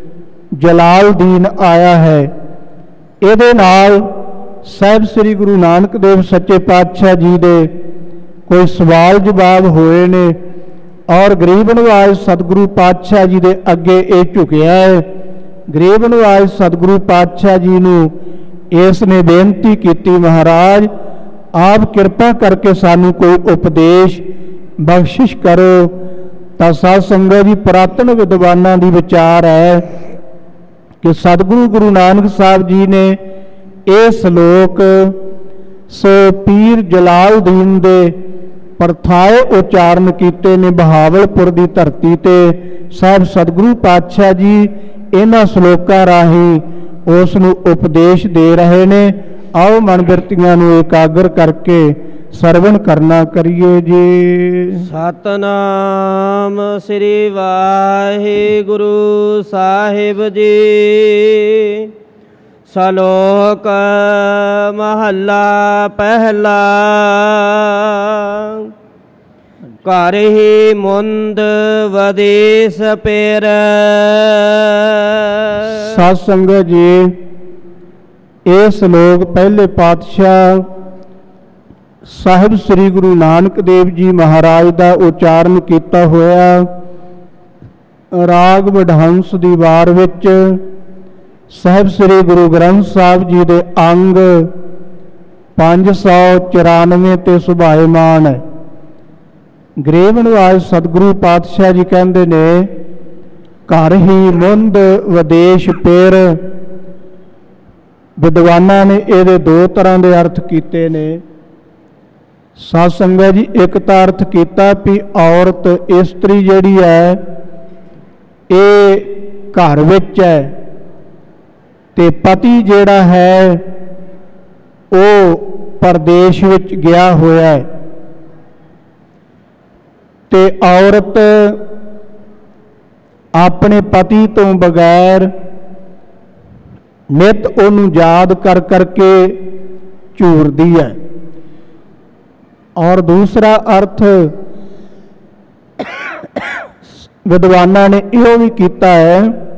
ਜਲਾਲਦੀਨ ਆਇਆ ਹੈ। ਇਹਦੇ ਨਾਲ ਸਾਹਿਬ ਸ੍ਰੀ ਗੁਰੂ ਨਾਨਕ ਦੇਵ ਸੱਚੇ ਪਾਤਸ਼ਾਹ ਜੀ ਦੇ ਕੋਈ ਸਵਾਲ ਜਵਾਬ ਹੋਏ ਨੇ, ਔਰ ਗਰੀਬ ਨਿਵਾਜ ਸਤਿਗੁਰੂ ਪਾਤਸ਼ਾਹ ਜੀ ਦੇ ਅੱਗੇ ਇਹ ਝੁਕਿਆ ਹੈ। ਗਰੀਬ ਨਿਵਾਜ ਸਤਿਗੁਰੂ ਪਾਤਸ਼ਾਹ ਜੀ ਨੂੰ ਇਸ ਨੇ ਬੇਨਤੀ ਕੀਤੀ, ਮਹਾਰਾਜ ਆਪ ਕਿਰਪਾ ਕਰਕੇ ਸਾਨੂੰ ਕੋਈ ਉਪਦੇਸ਼ ਬਖਸ਼ਿਸ਼ ਕਰੋ। ਤਾਂ ਸਾਧ ਸੰਗਤ ਜੀ, ਪੁਰਾਤਨ ਵਿਦਵਾਨਾਂ ਦੀ ਵਿਚਾਰ ਹੈ ਕਿ ਸਤਿਗੁਰੂ ਗੁਰੂ ਨਾਨਕ ਸਾਹਿਬ ਜੀ ਨੇ ਇਹ ਸ਼ਲੋਕ ਸੋ ਪੀਰ ਜਲਾਲਦੀਨ ਦੇ ਪਰਥਾਏ ਉਚਾਰਨ ਕੀਤੇ ਨੇ। ਬਹਾਵਲਪੁਰ ਦੀ ਧਰਤੀ ਤੇ ਸਾਹਿਬ ਸਤਿਗੁਰੂ ਪਾਤਸ਼ਾਹ ਜੀ ਇਹਨਾਂ ਸ਼ਲੋਕਾਂ ਰਾਹੀਂ ਉਸ ਨੂੰ ਉਪਦੇਸ਼ ਦੇ ਰਹੇ ਨੇ। ਆਓ ਮਨ ਬਿਰਤੀਆਂ ਨੂੰ ਇਕਾਗਰ ਕਰਕੇ ਸਰਵਣ ਕਰਨਾ ਕਰੀਏ ਜੀ। ਸਤਨਾਮ ਸ੍ਰੀ ਵਾਹਿਗੁਰੂ ਸਾਹਿਬ ਜੀ। ਸ਼ਲੋਕ ਮਹੱਲਾ ਪਹਿਲਾ। ਘਰ ਹੀ ਮੁੰਦ ਵਦੇਸ ਪੇਰ। ਸਾਧ ਸੰਗਤ ਜੀ, ਇਹ ਸ਼ਲੋਕ ਪਹਿਲੇ ਪਾਤਸ਼ਾਹ ਸਾਹਿਬ ਸ੍ਰੀ ਗੁਰੂ ਨਾਨਕ ਦੇਵ ਜੀ ਮਹਾਰਾਜ ਦਾ ਉਚਾਰਨ ਕੀਤਾ ਹੋਇਆ ਰਾਗ ਵਡਹੰਸ ਦੀ ਵਾਰ ਵਿੱਚ ਸਾਹਿਬ ਸ੍ਰੀ ਗੁਰੂ ਗ੍ਰੰਥ ਸਾਹਿਬ ਜੀ ਦੇ ਅੰਗ ਪੰਜ ਸੌ ਚੁਰਾਨਵੇਂ ਤੇ ਸੁਭਾਏਮਾਨ ਹੈ। ਗਰੀਬ ਨਿਵਾਜ ਸਤਿਗੁਰੂ ਪਾਤਸ਼ਾਹ ਜੀ ਕਹਿੰਦੇ ਨੇ, ਘਰ ਹੀ ਮੁੰਦ ਵਿਦੇਸ਼ ਪੇਰ। ਵਿਦਵਾਨਾਂ ਨੇ ਇਹਦੇ ਦੋ ਤਰ੍ਹਾਂ ਦੇ ਅਰਥ ਕੀਤੇ ਨੇ। ਸਾਧ ਸੰਗਤ ਜੀ, ਇੱਕ ਤਾਂ ਅਰਥ ਕੀਤਾ ਵੀ ਔਰਤ ਇਸਤਰੀ ਜਿਹੜੀ ਹੈ ਇਹ ਘਰ ਵਿੱਚ ਹੈ, ਤੇ ਪਤੀ ਜਿਹੜਾ ਹੈ ਉਹ ਪਰਦੇਸ਼ ਵਿੱਚ ਗਿਆ ਹੋਇਆ ਹੈ। ਤੇ ਔਰਤ ਆਪਣੇ ਪਤੀ ਤੋਂ ਬਗੈਰ ਨਿਤ ਉਹਨੂੰ ਯਾਦ ਕਰ ਕਰਕੇ ਝੂਰਦੀ ਹੈ। ਔਰ ਦੂਸਰਾ ਅਰਥ ਵਿਦਵਾਨਾਂ ਨੇ ਇਹੋ ਵੀ ਕੀਤਾ ਹੈ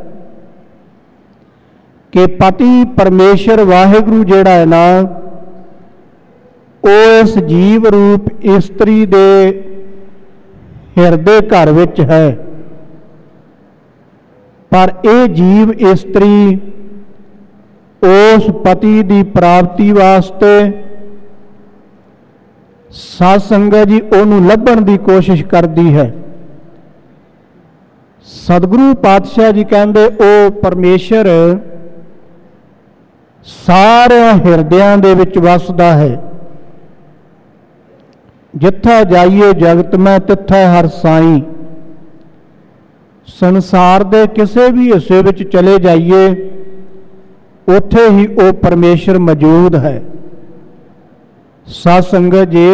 ਕਿ ਪਤੀ ਪਰਮੇਸ਼ਰ ਵਾਹਿਗੁਰੂ ਜਿਹੜਾ ਹੈ ਨਾ, ਉਹ ਇਸ ਜੀਵ ਰੂਪ ਇਸਤਰੀ ਦੇ ਹਿਰਦੇ ਘਰ ਵਿੱਚ ਹੈ, ਪਰ ਇਹ ਜੀਵ ਇਸਤਰੀ ਉਸ ਪਤੀ ਦੀ ਪ੍ਰਾਪਤੀ ਵਾਸਤੇ ਸਾਧ ਸੰਗਤ ਜੀ ਉਹਨੂੰ ਲੱਭਣ ਦੀ ਕੋਸ਼ਿਸ਼ ਕਰਦੀ ਹੈ। ਸਤਿਗੁਰੂ ਪਾਤਸ਼ਾਹ ਜੀ ਕਹਿੰਦੇ ਉਹ ਪਰਮੇਸ਼ਰ ਸਾਰਿਆਂ ਹਿਰਦਿਆਂ ਦੇ ਵਿੱਚ ਵਸਦਾ ਹੈ। ਜਿੱਥਾ ਜਾਈਏ ਜਗਤ ਮੈਂ ਤਿੱਥੈ ਹਰ ਸਾਈਂ। ਸੰਸਾਰ ਦੇ ਕਿਸੇ ਵੀ ਹਿੱਸੇ ਵਿੱਚ ਚਲੇ ਜਾਈਏ, ਉੱਥੇ ਹੀ ਉਹ ਪਰਮੇਸ਼ਰ ਮੌਜੂਦ ਹੈ। ਸਾਧ ਸੰਗਤ ਜੀ,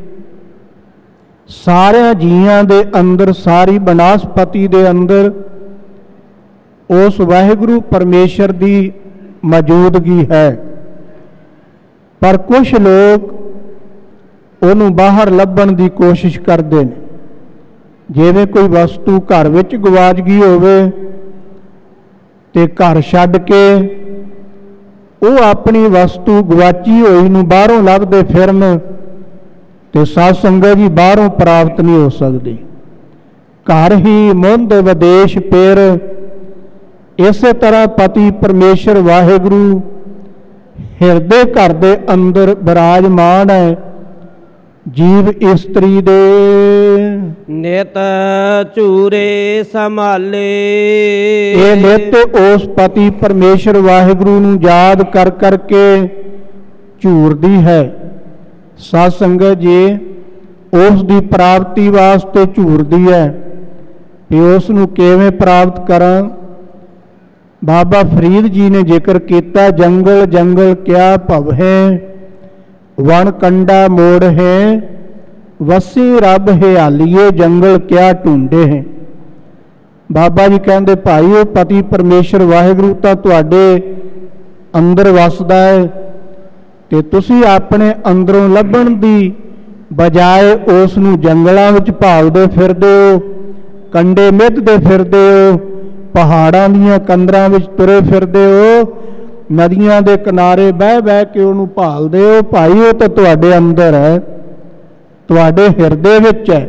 ਸਾਰਿਆਂ ਜੀਆਂ ਦੇ ਅੰਦਰ, ਸਾਰੀ ਬਨਸਪਤੀ ਦੇ ਅੰਦਰ ਉਸ ਵਾਹਿਗੁਰੂ ਪਰਮੇਸ਼ਰ ਦੀ ਮੌਜੂਦਗੀ ਹੈ, ਪਰ ਕੁਝ ਲੋਕ ਉਹਨੂੰ ਬਾਹਰ ਲੱਭਣ ਦੀ ਕੋਸ਼ਿਸ਼ ਕਰਦੇ ਨੇ। ਜਿਵੇਂ ਕੋਈ ਵਸਤੂ ਘਰ ਵਿੱਚ ਗਵਾਚ ਗਈ ਹੋਵੇ ਤੇ ਘਰ ਛੱਡ ਕੇ ਉਹ ਆਪਣੀ ਵਸਤੂ ਗਵਾਚੀ ਹੋਈ ਨੂੰ ਬਾਹਰੋਂ ਲੱਭਦੇ ਫਿਰਨ ਤੇ ਸਾਧ ਸੰਗਤ ਜੀ ਬਾਹਰੋਂ ਪ੍ਰਾਪਤ ਨਹੀਂ ਹੋ ਸਕਦੀ। ਘਰ ਹੀ ਮੁੰਦ ਵਿਦੇਸ਼ ਪਿਰ। ਇਸੇ ਤਰ੍ਹਾਂ ਪਤੀ ਪਰਮੇਸ਼ਰ ਵਾਹਿਗੁਰੂ ਹਿਰਦੇ ਘਰ ਦੇ ਅੰਦਰ ਬਿਰਾਜਮਾਨ ਹੈ। ਜੀਵ ਇਸਤਰੀ ਦੇ ਨਿਤ ਝੂਰੇ ਸੰਭਾਲੇ। ਇਹ ਨਿਤ ਉਸ ਪਤੀ ਪਰਮੇਸ਼ਰ ਵਾਹਿਗੁਰੂ ਨੂੰ ਯਾਦ ਕਰ ਕਰਕੇ ਝੂਰਦੀ ਹੈ। ਸਾਧ ਸੰਗਤ ਜੀ, ਉਸ ਦੀ ਪ੍ਰਾਪਤੀ ਵਾਸਤੇ ਝੂਰਦੀ ਹੈ ਕਿ ਉਸ ਨੂੰ ਕਿਵੇਂ ਪ੍ਰਾਪਤ ਕਰਾਂ। ਬਾਬਾ ਫਰੀਦ ਜੀ ਨੇ ਜ਼ਿਕਰ ਕੀਤਾ, ਜੰਗਲ ਜੰਗਲ ਕਿਆ ਭਵ ਹੈ, ਵਣ ਕੰਡਾ ਮੋੜ ਹੈ, ਵਸੀ ਰੱਬ ਹਿਆਲੀਏ ਜੰਗਲ ਕਿਆ ਢੂੰਡੇ ਹੈ। ਬਾਬਾ ਜੀ ਕਹਿੰਦੇ, ਭਾਈ ਉਹ ਪਤੀ ਪਰਮੇਸ਼ਰ ਵਾਹਿਗੁਰੂ ਤਾਂ ਤੁਹਾਡੇ ਅੰਦਰ ਵਸਦਾ ਹੈ ਤੇ ਤੁਸੀਂ ਆਪਣੇ ਅੰਦਰੋਂ ਲੱਭਣ ਦੀ ਬਜਾਏ ਉਸ ਨੂੰ ਜੰਗਲਾਂ ਵਿੱਚ ਭਾਲਦੇ ਫਿਰਦੇ ਹੋ, ਕੰਡੇ ਮਿੱਧਦੇ ਫਿਰਦੇ ਹੋ, ਪਹਾੜਾਂ ਦੀਆਂ ਕੰਦਰਾਂ ਵਿੱਚ ਤੁਰੇ ਫਿਰਦੇ ਹੋ, ਨਦੀਆਂ ਦੇ ਕਿਨਾਰੇ ਬਹਿ ਬਹਿ ਕੇ ਉਹਨੂੰ ਭਾਲਦੇ ਹੋ। ਭਾਈ ਉਹ ਤਾਂ ਤੁਹਾਡੇ ਅੰਦਰ ਹੈ, ਤੁਹਾਡੇ ਹਿਰਦੇ ਵਿੱਚ ਹੈ।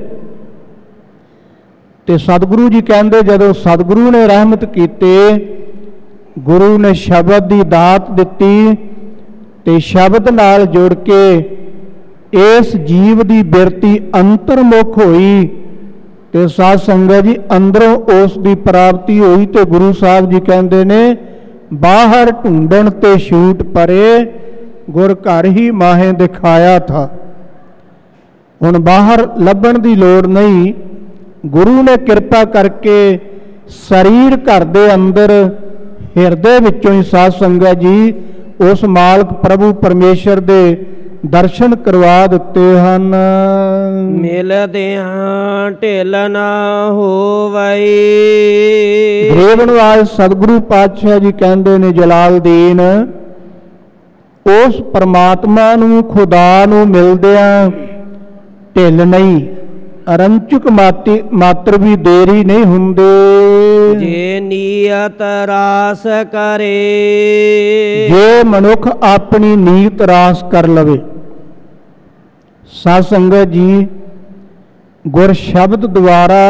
ਤੇ ਸਤਿਗੁਰੂ ਜੀ ਕਹਿੰਦੇ, ਜਦੋਂ ਸਤਿਗੁਰੂ ਨੇ ਰਹਿਮਤ ਕੀਤੀ, ਗੁਰੂ ਨੇ ਸ਼ਬਦ ਦੀ ਦਾਤ ਦਿੱਤੀ ਤੇ ਸ਼ਬਦ ਨਾਲ ਜੁੜ ਕੇ ਇਸ ਜੀਵ ਦੀ ਬਿਰਤੀ ਅੰਤਰਮੁਖ ਹੋਈ ਤੇ ਸਾਧ ਸੰਗਤ ਜੀ ਅੰਦਰੋਂ ਉਸ ਦੀ ਪ੍ਰਾਪਤੀ ਹੋਈ। ਤੇ ਗੁਰੂ ਸਾਹਿਬ ਜੀ ਕਹਿੰਦੇ ਨੇ, ਬਾਹਰ ਢੂੰਡਣ ਤੇ ਛੂਟ ਪਰੇ, ਗੁਰ ਘਰ ਹੀ ਮਾਹੇ ਦਿਖਾਇਆ ਥਾ। ਹੁਣ ਬਾਹਰ ਲੱਭਣ ਦੀ ਲੋੜ ਨਹੀਂ, ਗੁਰੂ ਨੇ ਕਿਰਪਾ ਕਰਕੇ ਸਰੀਰ ਘਰ ਦੇ ਅੰਦਰ ਹਿਰਦੇ ਵਿੱਚੋਂ ਹੀ ਸਾਧ ਸੰਗਤ ਜੀ ਉਸ ਮਾਲਕ ਪ੍ਰਭੂ ਪਰਮੇਸ਼ਰ ਦੇ ਦਰਸ਼ਨ ਕਰਵਾ ਦਿੱਤੇ ਹਨ। ਮਿਲਦਿਆਂ ਢਿੱਲ ਨਾ ਹੋਵਈ। ਗਰੀਬ ਨਿਵਾਜ ਸਤਿਗੁਰੂ ਪਾਤਸ਼ਾਹ ਜੀ ਕਹਿੰਦੇ ਨੇ, ਜਲਾਲਦੀਨ ਉਸ ਪਰਮਾਤਮਾ ਨੂੰ, ਖੁਦਾ ਨੂੰ ਮਿਲਦਿਆਂ ਢਿੱਲ ਨਹੀਂ, ਅਰੰਚਕ ਮਾਤੀ ਮਾਤਰ ਵੀ ਦੇਰੀ ਨਹੀਂ ਹੁੰਦੇ। ਜੇ ਨੀਅਤ ਰਾਸ ਕਰੇ। ਜੇ ਮਨੁੱਖ ਆਪਣੀ ਨੀਤ ਰਾਸ ਕਰ ਲਵੇ। ਸਾਧ ਸੰਗਤ ਜੀ, ਗੁਰ ਸ਼ਬਦ ਦੁਆਰਾ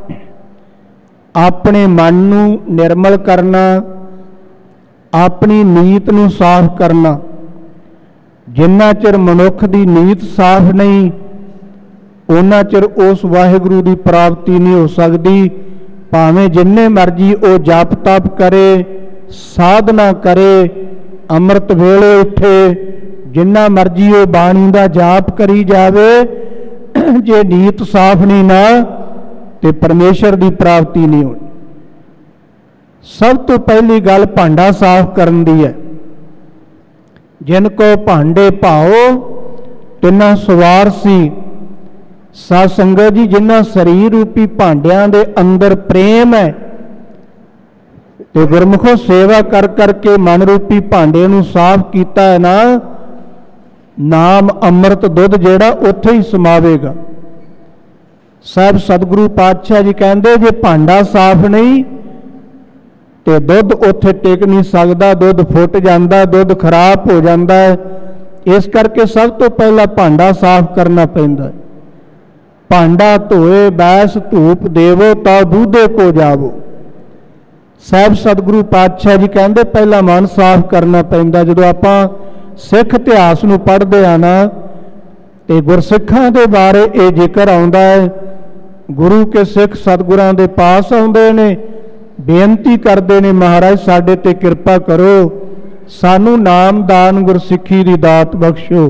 ਆਪਣੇ ਮਨ ਨੂੰ ਨਿਰਮਲ ਕਰਨਾ, ਆਪਣੀ ਨੀਤ ਨੂੰ ਸਾਫ਼ ਕਰਨਾ। ਜਿੰਨਾ ਚਿਰ ਮਨੁੱਖ ਦੀ ਨੀਤ ਸਾਫ਼ ਨਹੀਂ, ਉਹਨਾਂ ਚਿਰ ਉਸ ਵਾਹਿਗੁਰੂ ਦੀ ਪ੍ਰਾਪਤੀ ਨਹੀਂ ਹੋ ਸਕਦੀ। ਭਾਵੇਂ ਜਿੰਨੇ ਮਰਜੀ ਉਹ ਜਪ ਤਪ ਕਰੇ, ਸਾਧਨਾ ਕਰੇ, ਅੰਮ੍ਰਿਤ ਵੇਲੇ ਉੱਠੇ, ਜਿੰਨਾ ਮਰਜੀ ਉਹ ਬਾਣੀ ਦਾ ਜਾਪ ਕਰੀ ਜਾਵੇ, ਜੇ ਨੀਤ ਸਾਫ਼ ਨਹੀਂ ਨਾ ਤੇ ਪਰਮੇਸ਼ਰ ਦੀ ਪ੍ਰਾਪਤੀ ਨਹੀਂ ਹੋਣੀ। ਸਭ ਤੋਂ ਪਹਿਲੀ ਗੱਲ ਭਾਂਡਾ ਸਾਫ਼ ਕਰਨ ਦੀ ਹੈ। ਜਿਨ ਕੋ ਭਾਂਡੇ ਭਾਓ ਤਿੰਨਾ ਸਵਾਰ ਸੀ। ਸਾਧ ਸੰਗਤ ਜੀ, ਜਿਨ੍ਹਾਂ ਸਰੀਰ ਰੂਪੀ ਭਾਂਡਿਆਂ ਦੇ ਅੰਦਰ ਪ੍ਰੇਮ ਹੈ ਤੇ ਗੁਰਮੁਖੋ ਸੇਵਾ ਕਰ ਕਰਕੇ ਮਨ ਰੂਪੀ ਭਾਂਡੇ ਨੂੰ ਸਾਫ਼ ਕੀਤਾ ਹੈ ਨਾ, ਨਾਮ ਅੰਮ੍ਰਿਤ ਦੁੱਧ ਜਿਹੜਾ ਉੱਥੇ ਹੀ ਸਮਾਵੇਗਾ। ਸਾਹਿਬ ਸਤਿਗੁਰੂ ਪਾਤਸ਼ਾਹ ਜੀ ਕਹਿੰਦੇ, ਜੇ ਭਾਂਡਾ ਸਾਫ਼ ਨਹੀਂ ਤੇ ਦੁੱਧ ਉੱਥੇ ਟਿਕ ਨਹੀਂ ਸਕਦਾ, ਦੁੱਧ ਫੁੱਟ ਜਾਂਦਾ, ਦੁੱਧ ਖਰਾਬ ਹੋ ਜਾਂਦਾ ਹੈ। ਇਸ ਕਰਕੇ ਸਭ ਤੋਂ ਪਹਿਲਾਂ ਭਾਂਡਾ ਸਾਫ਼ ਕਰਨਾ ਪੈਂਦਾ ਹੈ। ਭਾਂਡਾ ਧੋਏ ਬੈਸ ਧੂਪ ਦੇਵੋ ਤਾ ਬੂਧੇ ਕੋ ਜਾਵੋ। ਸਾਹਿਬ ਸਤਿਗੁਰੂ ਪਾਤਸ਼ਾਹ ਜੀ ਕਹਿੰਦੇ, ਪਹਿਲਾਂ ਮਨ ਸਾਫ਼ ਕਰਨਾ ਪੈਂਦਾ। ਜਦੋਂ ਆਪਾਂ ਸਿੱਖ ਇਤਿਹਾਸ ਨੂੰ ਪੜ੍ਹਦੇ ਆ ਨਾ, ਤੇ ਗੁਰਸਿੱਖਾਂ ਦੇ ਬਾਰੇ ਇਹ ਜ਼ਿਕਰ ਆਉਂਦਾ ਹੈ। ਗੁਰੂ ਕੇ ਸਿੱਖ ਸਤਿਗੁਰਾਂ ਦੇ ਪਾਸ ਆਉਂਦੇ ਨੇ, ਬੇਨਤੀ ਕਰਦੇ ਨੇ, ਮਹਾਰਾਜ ਸਾਡੇ ਤੇ ਕਿਰਪਾ ਕਰੋ, ਸਾਨੂੰ ਨਾਮਦਾਨ ਗੁਰਸਿੱਖੀ ਦੀ ਦਾਤ ਬਖਸ਼ੋ।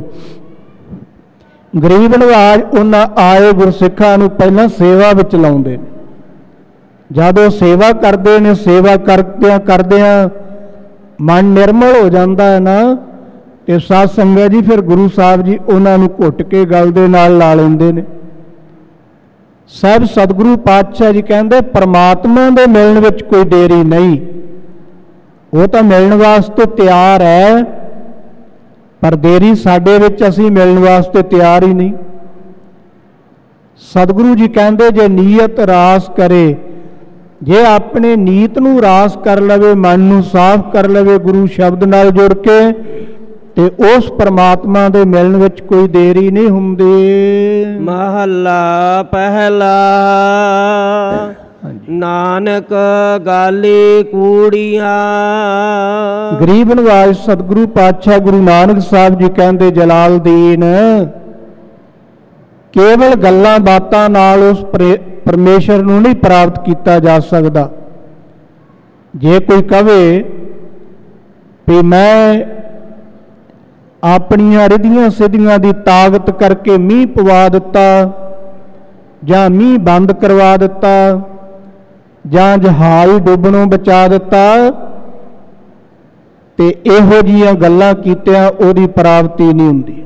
ਗਰੀਬ ਨਿਵਾਜ ਉਹਨਾਂ ਆਏ ਗੁਰਸਿੱਖਾਂ ਨੂੰ ਪਹਿਲਾਂ ਸੇਵਾ ਵਿੱਚ ਲਾਉਂਦੇ ਨੇ। ਜਦੋਂ ਸੇਵਾ ਕਰਦੇ ਨੇ, ਸੇਵਾ ਕਰਦਿਆਂ ਕਰਦਿਆਂ ਮਨ ਨਿਰਮਲ ਹੋ ਜਾਂਦਾ ਹੈ ਨਾ, ਤੇ ਸਾਧ ਸੰਗਤ ਜੀ ਫਿਰ ਗੁਰੂ ਸਾਹਿਬ ਜੀ ਉਹਨਾਂ ਨੂੰ ਘੁੱਟ ਕੇ ਗਲ ਦੇ ਨਾਲ ਲਾ ਲੈਂਦੇ ਨੇ। ਸਾਹਿਬ ਸਤਿਗੁਰੂ ਪਾਤਸ਼ਾਹ ਜੀ ਕਹਿੰਦੇ, ਪਰਮਾਤਮਾ ਦੇ ਮਿਲਣ ਵਿੱਚ ਕੋਈ ਦੇਰੀ ਨਹੀਂ, ਉਹ ਤਾਂ ਮਿਲਣ ਵਾਸਤੇ ਤਿਆਰ ਹੈ, ਪਰ ਦੇਰੀ ਸਾਡੇ ਵਿੱਚ, ਅਸੀਂ ਮਿਲਣ ਵਾਸਤੇ ਤਿਆਰ ਹੀ ਨਹੀਂ। ਸਤਿਗੁਰੂ ਜੀ ਕਹਿੰਦੇ, ਜੇ ਨੀਅਤ ਰਾਸ ਕਰੇ, ਜੇ ਆਪਣੇ ਨੀਤ ਨੂੰ ਰਾਸ ਕਰ ਲਵੇ, ਮਨ ਨੂੰ ਸਾਫ਼ ਕਰ ਲਵੇ ਗੁਰੂ ਸ਼ਬਦ ਨਾਲ ਜੁੜ ਕੇ, ਤੇ ਉਸ ਪਰਮਾਤਮਾ ਦੇ ਮਿਲਣ ਵਿੱਚ ਕੋਈ ਦੇਰੀ ਨਹੀਂ ਹੁੰਦੀ। ਮਹੱਲਾ ਪਹਿਲਾ। ਨਾਨਕ ਗਾਲੀ ਕੂੜੀਆਂ। ਗਰੀਬ ਨਿਵਾਜ ਸਤਿਗੁਰੂ ਪਾਤਸ਼ਾਹ ਗੁਰੂ ਨਾਨਕ ਸਾਹਿਬ ਜੀ ਕਹਿੰਦੇ, ਜਲਾਲਦੀਨ ਕੇਵਲ ਗੱਲਾਂ ਬਾਤਾਂ ਨਾਲ ਉਸ ਪਰਮੇਸ਼ਰ ਨੂੰ ਨਹੀਂ ਪ੍ਰਾਪਤ ਕੀਤਾ ਜਾ ਸਕਦਾ। ਜੇ ਕੋਈ ਕਵੇ ਵੀ ਮੈਂ ਆਪਣੀਆਂ ਰਿਧੀਆਂ ਸਿੱਧੀਆਂ ਦੀ ਤਾਕਤ ਕਰਕੇ ਮੀਂਹ ਪਵਾ ਦਿੱਤਾ, ਜਾਂ ਮੀਂਹ ਬੰਦ ਕਰਵਾ ਦਿੱਤਾ, ਜਾਂ ਜਹਾਜ਼ ਡੁੱਬਣੋਂ ਬਚਾ ਦਿੱਤਾ, ਤੇ ਇਹੋ ਜਿਹੀਆਂ ਗੱਲਾਂ ਕੀਤਿਆਂ ਉਹਦੀ ਪ੍ਰਾਪਤੀ ਨਹੀਂ ਹੁੰਦੀ।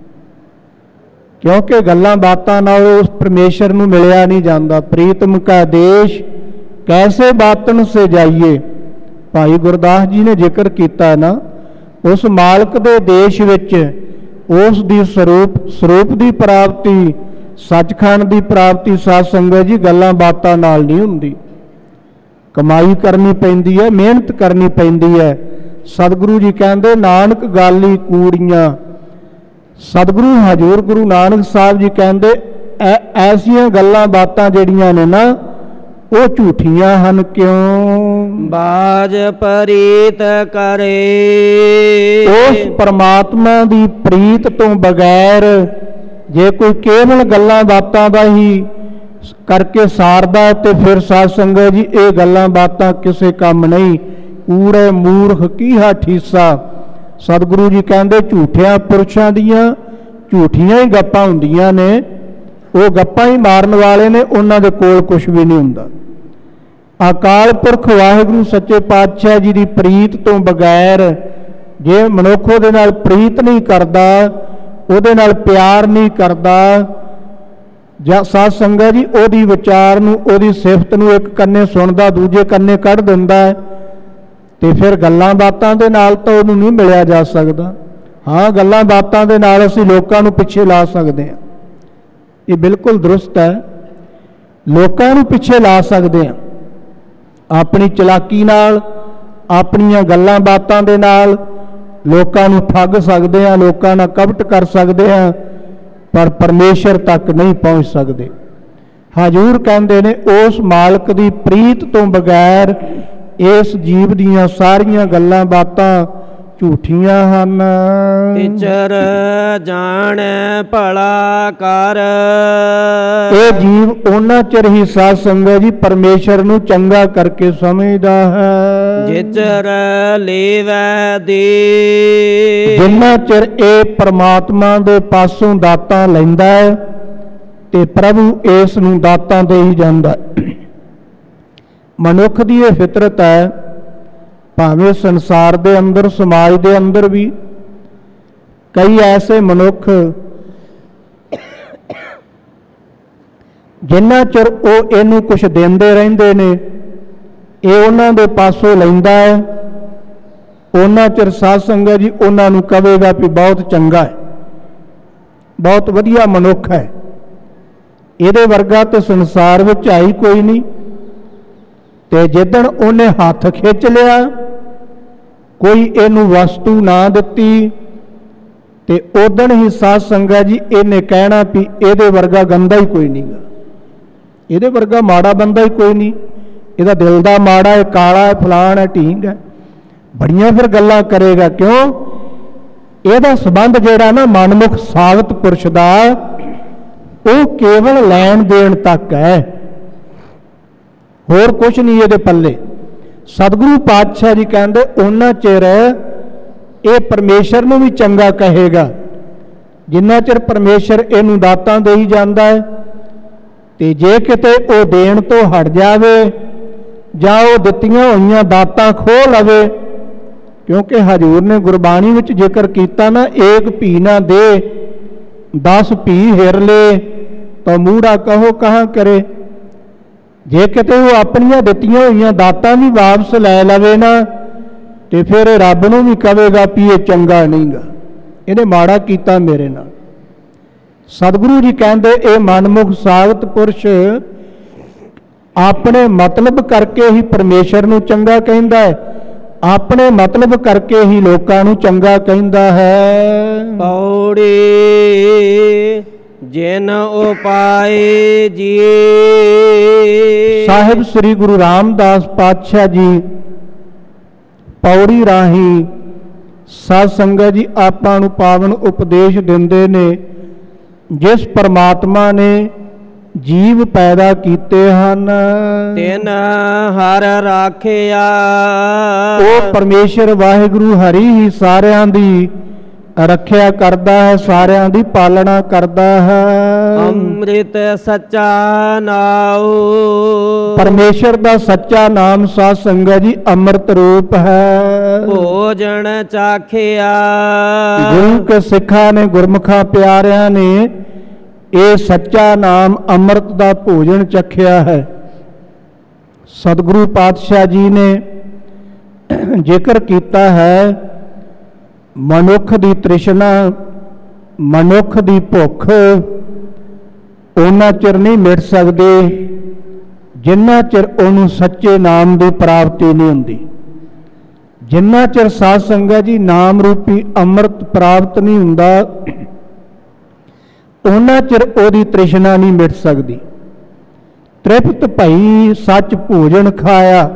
ਕਿਉਂਕਿ ਗੱਲਾਂ ਬਾਤਾਂ ਨਾਲ ਉਸ ਪਰਮੇਸ਼ਰ ਨੂੰ ਮਿਲਿਆ ਨਹੀਂ ਜਾਂਦਾ। ਪ੍ਰੀਤਮ ਕਾ ਦੇਸ਼ ਕੈਸੇ ਬਾਤਨ ਸੇ ਜਾਈਏ, ਭਾਈ ਗੁਰਦਾਸ ਜੀ ਨੇ ਜ਼ਿਕਰ ਕੀਤਾ ਨਾ, ਉਸ ਮਾਲਕ ਦੇ ਦੇਸ਼ ਵਿੱਚ ਉਸ ਦੀ ਸਰੂਪ ਸਰੂਪ ਦੀ ਪ੍ਰਾਪਤੀ, ਸੱਚਖੰਡ ਦੀ ਪ੍ਰਾਪਤੀ ਸਾਧ ਸੰਗਤ ਜੀ ਗੱਲਾਂ ਬਾਤਾਂ ਨਾਲ ਨਹੀਂ ਹੁੰਦੀ। ਕਮਾਈ ਕਰਨੀ ਪੈਂਦੀ ਹੈ, ਮਿਹਨਤ ਕਰਨੀ ਪੈਂਦੀ ਹੈ। ਸਤਿਗੁਰੂ ਜੀ ਕਹਿੰਦੇ ਨਾਨਕ ਗਾਲੀ ਕੂੜੀਆਂ। ਸਤਿਗੁਰੂ ਹਜ਼ੂਰ ਗੁਰੂ ਨਾਨਕ ਸਾਹਿਬ ਜੀ ਕਹਿੰਦੇ ਐਸੀਆਂ ਗੱਲਾਂ ਬਾਤਾਂ ਜਿਹੜੀਆਂ ਨੇ ਨਾ ਉਹ ਝੂਠੀਆਂ ਹਨ। ਕਿਉਂ? ਬਾਜ ਪ੍ਰੀਤ ਕਰੇ। ਉਸ ਪਰਮਾਤਮਾ ਦੀ ਪ੍ਰੀਤ ਤੋਂ ਬਗੈਰ ਜੇ ਕੋਈ ਕੇਵਲ ਗੱਲਾਂ ਬਾਤਾਂ ਦਾ ਹੀ ਕਰਕੇ ਸਾਰਦਾ ਤੇ ਫਿਰ ਸਾਧ ਸੰਗਤ ਜੀ ਇਹ ਗੱਲਾਂ ਬਾਤਾਂ ਕਿਸੇ ਕੰਮ ਨਹੀਂ। ਕੂੜੇ ਮੂਰਖ ਕੀਹਾ ਠੀਸਾ। ਸਤਿਗੁਰੂ ਜੀ ਕਹਿੰਦੇ ਝੂਠਿਆਂ ਪੁਰਸ਼ਾਂ ਦੀਆਂ ਝੂਠੀਆਂ ਹੀ ਗੱਪਾਂ ਹੁੰਦੀਆਂ ਨੇ। ਉਹ ਗੱਪਾਂ ਹੀ ਮਾਰਨ ਵਾਲੇ ਨੇ, ਉਹਨਾਂ ਦੇ ਕੋਲ ਕੁਝ ਵੀ ਨਹੀਂ ਹੁੰਦਾ। ਅਕਾਲ ਪੁਰਖ ਵਾਹਿਗੁਰੂ ਸੱਚੇ ਪਾਤਸ਼ਾਹ ਜੀ ਦੀ ਪ੍ਰੀਤ ਤੋਂ ਬਗੈਰ ਜੇ ਮਨੁੱਖ ਉਹਦੇ ਨਾਲ ਪ੍ਰੀਤ ਨਹੀਂ ਕਰਦਾ, ਉਹਦੇ ਨਾਲ ਪਿਆਰ ਨਹੀਂ ਕਰਦਾ, ਜਾਂ ਸਾਧ ਸੰਗਤ ਜੀ ਉਹਦੀ ਵਿਚਾਰ ਨੂੰ, ਉਹਦੀ ਸਿਫਤ ਨੂੰ ਇੱਕ ਕੰਨੇ ਸੁਣਦਾ ਦੂਜੇ ਕੰਨੇ ਕੱਢ ਦਿੰਦਾ ਹੈ, ਤੇ ਫਿਰ ਗੱਲਾਂ ਬਾਤਾਂ ਦੇ ਨਾਲ ਤਾਂ ਉਹਨੂੰ ਨਹੀਂ ਮਿਲਿਆ ਜਾ ਸਕਦਾ। ਹਾਂ, ਗੱਲਾਂ ਬਾਤਾਂ ਦੇ ਨਾਲ ਅਸੀਂ ਲੋਕਾਂ ਨੂੰ ਪਿੱਛੇ ਲਾ ਸਕਦੇ ਹਾਂ, ਇਹ ਬਿਲਕੁਲ ਦਰੁਸਤ ਹੈ। ਲੋਕਾਂ ਨੂੰ ਪਿੱਛੇ ਲਾ ਸਕਦੇ ਹਾਂ ਆਪਣੀ ਚਲਾਕੀ ਨਾਲ, ਆਪਣੀਆਂ ਗੱਲਾਂ ਬਾਤਾਂ ਦੇ ਨਾਲ ਲੋਕਾਂ ਨੂੰ ਠੱਗ ਸਕਦੇ ਹਾਂ, ਲੋਕਾਂ ਨਾਲ ਕਪਟ ਕਰ ਸਕਦੇ ਹਾਂ, ਪਰ ਪਰਮੇਸ਼ਰ ਤੱਕ ਨਹੀਂ ਪਹੁੰਚ ਸਕਦੇ। ਹਜ਼ੂਰ ਕਹਿੰਦੇ ਨੇ ਉਸ ਮਾਲਕ ਦੀ ਪ੍ਰੀਤ ਤੋਂ ਬਗੈਰ ਇਸ ਜੀਵ ਦੀਆਂ ਸਾਰੀਆਂ ਗੱਲਾਂ ਬਾਤਾਂ ਝੂਠੀਆਂ ਹਨ। ਵਿਚਰ ਜਾਣ ਭਲਾ ਕਰ। ਇਹ ਜੀਵ ਉਹਨਾਂ ਚਿਰ ਹੀ ਸਾਧ ਸੰਗਤ ਜੀ ਪਰਮੇਸ਼ਰ ਨੂੰ ਚੰਗਾ ਕਰਕੇ ਸਮਝਦਾ ਹੈ ਜਿਚਰ ਲੇਵੈ ਦੇ। ਜਿੰਨਾ ਚਿਰ ਇਹ ਪਰਮਾਤਮਾ ਦੇ ਪਾਸੋਂ ਦਾਤਾਂ ਲੈਂਦਾ ਹੈ ਤੇ ਪ੍ਰਭੂ ਇਸ ਨੂੰ ਦਾਤਾਂ ਦੇ ਹੀ ਜਾਂਦਾ। ਮਨੁੱਖ ਦੀ ਇਹ ਫਿਤਰਤ ਹੈ, ਭਾਵੇਂ ਸੰਸਾਰ ਦੇ ਅੰਦਰ, ਸਮਾਜ ਦੇ ਅੰਦਰ ਵੀ ਕਈ ਐਸੇ ਮਨੁੱਖ ਜਿੰਨਾ ਚਿਰ ਉਹ ਇਹਨੂੰ ਕੁਛ ਦਿੰਦੇ ਰਹਿੰਦੇ ਨੇ, ਇਹ ਉਹਨਾਂ ਦੇ ਪਾਸੋਂ ਲੈਂਦਾ ਹੈ, ਉਹਨਾਂ ਚਿਰ ਸਾਧ ਸੰਗਤ ਜੀ ਉਹਨਾਂ ਨੂੰ ਕਹੇਗਾ ਵੀ ਬਹੁਤ ਚੰਗਾ ਹੈ, ਬਹੁਤ ਵਧੀਆ ਮਨੁੱਖ ਹੈ, ਇਹਦੇ ਵਰਗਾ ਤੇ ਸੰਸਾਰ ਵਿੱਚ ਆਈ ਕੋਈ ਨਹੀਂ। ਤੇ ਜਿੱਦਣ ਉਹਨੇ ਹੱਥ ਖਿੱਚ ਲਿਆ, ਕੋਈ ਇਹਨੂੰ ਵਸਤੂ ਨਾ ਦਿੱਤੀ, ਤੇ ਉਦਣ ਹੀ ਸਾਧ ਸੰਗਤ ਜੀ ਇਹਨੇ ਕਹਿਣਾ ਵੀ ਇਹਦੇ ਵਰਗਾ ਗੰਦਾ ਹੀ ਕੋਈ ਨਹੀਂਗਾ, ਇਹਦੇ ਵਰਗਾ ਮਾੜਾ ਬੰਦਾ ਹੀ ਕੋਈ ਨਹੀਂ, ਇਹਦਾ ਦਿਲ ਦਾ ਮਾੜਾ ਹੈ, ਕਾਲਾ ਹੈ, ਫਲਾਣ ਹੈ, ਢੀਂਗ ਹੈ, ਬੜੀਆਂ ਫਿਰ ਗੱਲਾਂ ਕਰੇਗਾ। ਕਿਉਂ? ਇਹਦਾ ਸੰਬੰਧ ਜਿਹੜਾ ਨਾ ਮਨਮੁਖ ਸਾਗਤ ਪੁਰਸ਼ ਦਾ, ਉਹ ਕੇਵਲ ਲੈਣ ਦੇਣ ਤੱਕ ਹੈ, ਹੋਰ ਕੁਛ ਨਹੀਂ ਇਹਦੇ ਪੱਲੇ। ਸਤਿਗੁਰੂ ਪਾਤਸ਼ਾਹ ਜੀ ਕਹਿੰਦੇ ਉਹਨਾਂ ਚਿਰ ਇਹ ਪਰਮੇਸ਼ਰ ਨੂੰ ਵੀ ਚੰਗਾ ਕਹੇਗਾ ਜਿੰਨਾ ਚਿਰ ਪਰਮੇਸ਼ਰ ਇਹਨੂੰ ਦਾਤਾਂ ਦੇ ਹੀ ਜਾਂਦਾ ਹੈ। ਤੇ ਜੇ ਕਿਤੇ ਉਹ ਦੇਣ ਤੋਂ ਹਟ ਜਾਵੇ ਜਾਂ ਉਹ ਦਿੱਤੀਆਂ ਹੋਈਆਂ ਦਾਤਾਂ ਖੋਹ ਲਵੇ, ਕਿਉਂਕਿ ਹਜ਼ੂਰ ਨੇ ਗੁਰਬਾਣੀ ਵਿੱਚ ਜ਼ਿਕਰ ਕੀਤਾ ਨਾ, ਏਕ ਭੀ ਨਾ ਦੇ ਦਸ ਭੀ ਹਿਰ ਲੈ ਤਾਂ ਮੂੜਾ ਕਹੋ ਕਹਾਂ ਕਰੇ। ਜੇ ਕਿਤੇ ਉਹ ਆਪਣੀਆਂ ਦਿੱਤੀਆਂ ਹੋਈਆਂ ਦਾਤਾਂ ਵੀ ਵਾਪਸ ਲੈ ਲਵੇ ਨਾ, ਤੇ ਫਿਰ ਰੱਬ ਨੂੰ ਵੀ ਕਹੇਗਾ ਵੀ ਇਹ ਚੰਗਾ ਨਹੀਂਗਾ, ਇਹਨੇ ਮਾੜਾ ਕੀਤਾ ਮੇਰੇ ਨਾਲ। ਸਤਿਗੁਰੂ ਜੀ ਕਹਿੰਦੇ ਇਹ ਮਨਮੁਖ ਸਾਗਤ ਪੁਰਸ਼ ਆਪਣੇ ਮਤਲਬ ਕਰਕੇ ਹੀ ਪਰਮੇਸ਼ਰ ਨੂੰ ਚੰਗਾ ਕਹਿੰਦਾ ਹੈ, ਆਪਣੇ ਮਤਲਬ ਕਰਕੇ ਹੀ ਲੋਕਾਂ ਨੂੰ ਚੰਗਾ ਕਹਿੰਦਾ ਹੈ। ਪੌੜੀ ਜਿਨ ਉਪਾਏ ਜੀਏ। ਸਾਹਿਬ ਸ੍ਰੀ ਗੁਰੂ ਰਾਮਦਾਸ ਪਾਤਸ਼ਾਹ ਜੀ ਪੌੜੀ ਰਾਹੀਂ ਸਾਧ ਸੰਗਤ ਜੀ ਆਪਾਂ ਨੂੰ ਪਾਵਨ ਉਪਦੇਸ਼ ਦਿੰਦੇ ਨੇ। ਜਿਸ ਪਰਮਾਤਮਾ ਨੇ ਜੀਵ ਪੈਦਾ ਕੀਤੇ ਹਨ ਤਿਨ ਹਰ ਰਾਖਿਆ। ਉਹ ਪਰਮੇਸ਼ਰ ਵਾਹਿਗੁਰੂ ਹਰੀ ਹੀ ਸਾਰਿਆਂ ਦੀ ਰੱਖਿਆ ਕਰਦਾ ਹੈ, ਸਾਰਿਆਂ ਦੀ ਪਾਲਣਾ ਕਰਦਾ ਹੈ। ਅੰਮ੍ਰਿਤ ਸੱਚਾ ਨਾਉ। ਪਰਮੇਸ਼ਰ ਦਾ ਸੱਚਾ ਨਾਮ ਸਾਧ ਸੰਗਤ ਜੀ ਅੰਮ੍ਰਿਤ ਰੂਪ ਹੈ। ਭੋਜਨ ਚਾਖਿਆ। ਗੁਰੂ ਕੇ ਸਿੱਖਾਂ ਨੇ ਗੁਰਮੁਖਾਂ ਪਿਆਰਿਆਂ ਨੇ ਇਹ ਸੱਚਾ ਨਾਮ ਅੰਮ੍ਰਿਤ ਦਾ ਭੋਜਨ ਚਖਿਆ ਹੈ। ਸਤਿਗੁਰੂ ਪਾਤਸ਼ਾਹ ਜੀ ਨੇ ਜ਼ਿਕਰ ਕੀਤਾ ਹੈ ਮਨੁੱਖ ਦੀ ਤ੍ਰਿਸ਼ਨਾ, ਮਨੁੱਖ ਦੀ ਭੁੱਖ ਉਹਨਾਂ ਚਿਰ ਨਹੀਂ ਮਿਟ ਸਕਦੀ ਜਿੰਨਾ ਚਿਰ ਉਹਨੂੰ ਸੱਚੇ ਨਾਮ ਦੀ ਪ੍ਰਾਪਤੀ ਨਹੀਂ ਹੁੰਦੀ। ਜਿੰਨਾ ਚਿਰ ਸਾਧ ਸੰਗਤ ਜੀ ਨਾਮ ਰੂਪੀ ਅੰਮ੍ਰਿਤ ਪ੍ਰਾਪਤ ਨਹੀਂ ਹੁੰਦਾ ਉਹਨਾਂ ਚਿਰ ਉਹਦੀ ਤ੍ਰਿਸ਼ਨਾ ਨਹੀਂ ਮਿਟ ਸਕਦੀ। ਤ੍ਰਿਪਤ ਭਈ ਸੱਚ ਭੋਜਨ ਖਾਇਆ।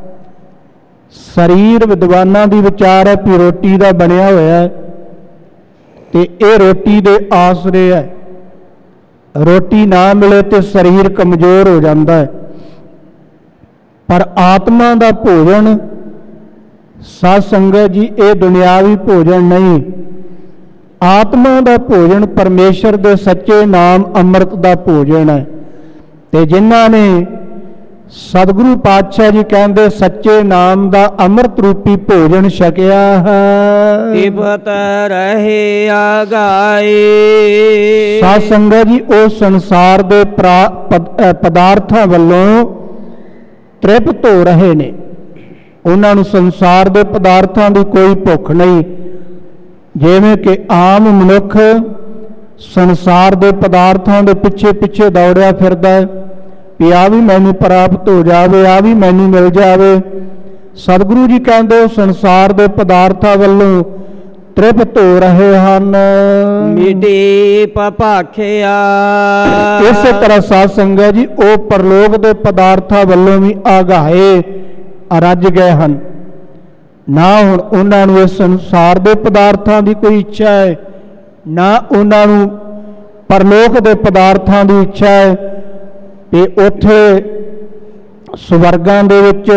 ਸਰੀਰ ਵਿਦਵਾਨਾਂ ਦੀ ਵਿਚਾਰ ਹੈ ਕਿ ਰੋਟੀ ਦਾ ਬਣਿਆ ਹੋਇਆ ਤੇ ਇਹ ਰੋਟੀ ਦੇ ਆਸਰੇ ਹੈ। ਰੋਟੀ ਨਾ ਮਿਲੇ ਤੇ ਸਰੀਰ ਕਮਜ਼ੋਰ ਹੋ ਜਾਂਦਾ ਹੈ, ਪਰ ਆਤਮਾ ਦਾ ਭੋਜਨ ਸਾਧ ਸੰਗਤ ਜੀ ਇਹ ਦੁਨਿਆਵੀ ਭੋਜਨ ਨਹੀਂ। ਆਤਮਾ ਦਾ ਭੋਜਨ ਪਰਮੇਸ਼ਰ ਦੇ ਸੱਚੇ ਨਾਮ ਅੰਮ੍ਰਿਤ ਦਾ ਭੋਜਨ ਹੈ। ਤੇ ਜਿਨ੍ਹਾਂ ਨੇ ਸਤਿਗੁਰੂ ਪਾਤਸ਼ਾਹ ਜੀ ਕਹਿੰਦੇ ਸੱਚੇ ਨਾਮ ਦਾ ਅੰਮ੍ਰਿਤ ਰੂਪੀ ਭੋਜਨ ਛਕਿਆ ਹੈ ਤਿਬਤ ਰਹੇ ਆਗਾਏ। ਸਾਧ ਸੰਗਤ ਜੀ ਉਹ ਸੰਸਾਰ ਦੇ ਪਦਾਰਥਾਂ ਵੱਲੋਂ ਤ੍ਰਿਪਤ ਹੋ ਰਹੇ ਨੇ। ਉਹਨਾਂ ਨੂੰ ਸੰਸਾਰ ਦੇ ਪਦਾਰਥਾਂ ਦੀ ਕੋਈ ਭੁੱਖ ਨਹੀਂ। ਜਿਵੇਂ ਕਿ ਆਮ ਮਨੁੱਖ ਸੰਸਾਰ ਦੇ ਪਦਾਰਥਾਂ ਦੇ ਪਿੱਛੇ ਪਿੱਛੇ ਦੌੜਿਆ ਫਿਰਦਾ ਹੈ ਵੀ ਆ ਵੀ ਮੈਨੂੰ ਪ੍ਰਾਪਤ ਹੋ ਜਾਵੇ, ਆ ਵੀ ਮੈਨੂੰ ਮਿਲ ਜਾਵੇ। ਸਤਿਗੁਰੂ ਜੀ ਕਹਿੰਦੇ ਉਹ ਸੰਸਾਰ ਦੇ ਪਦਾਰਥਾਂ ਵੱਲੋਂ ਤ੍ਰਿਪਤ ਹੋ ਰਹੇ ਹਨ। ਮਿਟੀ ਪਭਾਖਿਆ। ਇਸੇ ਤਰ੍ਹਾਂ ਸਾਧ ਸੰਗਤ ਜੀ ਉਹ ਪਰਲੋਕ ਦੇ ਪਦਾਰਥਾਂ ਵੱਲੋਂ ਵੀ ਆਗਾਏ ਰੱਜ ਗਏ ਹਨ। ਨਾ ਹੁਣ ਉਹਨਾਂ ਨੂੰ ਇਸ ਸੰਸਾਰ ਦੇ ਪਦਾਰਥਾਂ ਦੀ ਕੋਈ ਇੱਛਾ ਹੈ, ਨਾ ਉਹਨਾਂ ਨੂੰ ਪਰਲੋਕ ਦੇ ਪਦਾਰਥਾਂ ਦੀ ਇੱਛਾ ਹੈ ਤੇ ਉੱਥੇ ਸਵਰਗਾਂ ਦੇ ਵਿੱਚ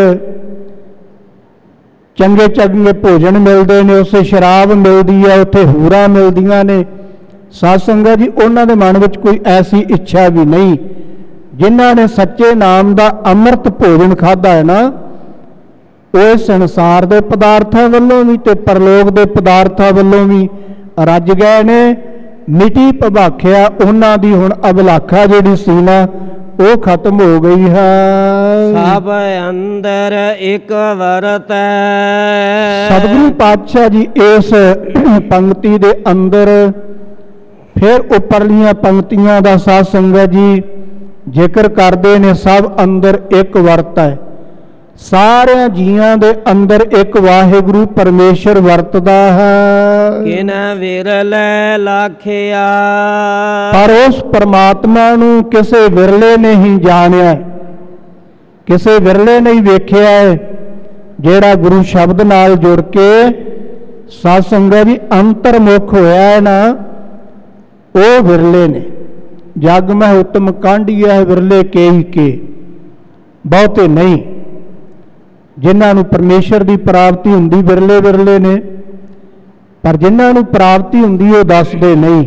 ਚੰਗੇ ਚੰਗੇ ਭੋਜਨ ਮਿਲਦੇ ਨੇ, ਉਸੇ ਸ਼ਰਾਬ ਮਿਲਦੀ ਹੈ, ਉੱਥੇ ਹੂਰਾਂ ਮਿਲਦੀਆਂ ਨੇ। ਸਾਧ ਸੰਗਤ ਜੀ ਉਹਨਾਂ ਦੇ ਮਨ ਵਿੱਚ ਕੋਈ ਐਸੀ ਇੱਛਾ ਵੀ ਨਹੀਂ। ਜਿਨ੍ਹਾਂ ਨੇ ਸੱਚੇ ਨਾਮ ਦਾ ਅੰਮ੍ਰਿਤ ਭੋਜਨ ਖਾਧਾ ਹੈ ਨਾ, ਉਹ ਸੰਸਾਰ ਦੇ ਪਦਾਰਥਾਂ ਵੱਲੋਂ ਵੀ ਤੇ ਪਰਲੋਕ ਦੇ ਪਦਾਰਥਾਂ ਵੱਲੋਂ ਵੀ ਰੱਜ ਗਏ ਨੇ। ਮਿਟੀ ਭਭਾਖਿਆ ਉਹਨਾਂ ਦੀ ਹੁਣ ਅਬਲਾਖਾ ਜਿਹੜੀ ਸੀ ਨਾ ਉਹ ਖਤਮ ਹੋ ਗਈ ਹੈ। ਸਭ ਅੰਦਰ ਇੱਕ ਵਰਤ ਹੈ। ਸਤਿਗੁਰੂ ਪਾਤਸ਼ਾਹ ਜੀ ਇਸ ਪੰਕਤੀ ਦੇ ਅੰਦਰ ਫਿਰ ਉੱਪਰਲੀਆਂ ਪੰਕਤੀਆਂ ਦਾ ਸਾਧ ਸੰਗਤ ਜੀ ਜ਼ਿਕਰ ਕਰਦੇ ਨੇ। ਸਭ ਅੰਦਰ ਇੱਕ ਵਰਤ ਹੈ। ਸਾਰਿਆਂ ਜੀਆਂ ਦੇ ਅੰਦਰ ਇੱਕ ਵਾਹਿਗੁਰੂ ਪਰਮੇਸ਼ਰ ਵਰਤਦਾ ਹੈ। ਕਿਨ ਵਿਰਲੇ ਲਾਖਿਆ। ਪਰ ਉਸ ਪਰਮਾਤਮਾ ਨੂੰ ਕਿਸੇ ਵਿਰਲੇ ਨੇ ਹੀ ਜਾਣਿਆ, ਕਿਸੇ ਵਿਰਲੇ ਨੇ ਹੀ ਵੇਖਿਆ ਹੈ। ਜਿਹੜਾ ਗੁਰੂ ਸ਼ਬਦ ਨਾਲ ਜੁੜ ਕੇ ਸਾਧ ਸੰਗਤ ਜੀ ਅੰਤਰਮੁਖ ਹੋਇਆ ਹੈ ਨਾ, ਉਹ ਵਿਰਲੇ ਨੇ। ਜਗ ਮੈਂ ਉਤਮ ਕਾਂਢੀਆ ਵਿਰਲੇ ਕੇ ਹੀ ਕੇ, ਬਹੁਤੇ ਨਹੀਂ। ਜਿਨ੍ਹਾਂ ਨੂੰ ਪਰਮੇਸ਼ਰ ਦੀ ਪ੍ਰਾਪਤੀ ਹੁੰਦੀ ਵਿਰਲੇ ਵਿਰਲੇ ਨੇ, ਪਰ ਜਿਨ੍ਹਾਂ ਨੂੰ ਪ੍ਰਾਪਤੀ ਹੁੰਦੀ ਉਹ ਦੱਸਦੇ ਨਹੀਂ।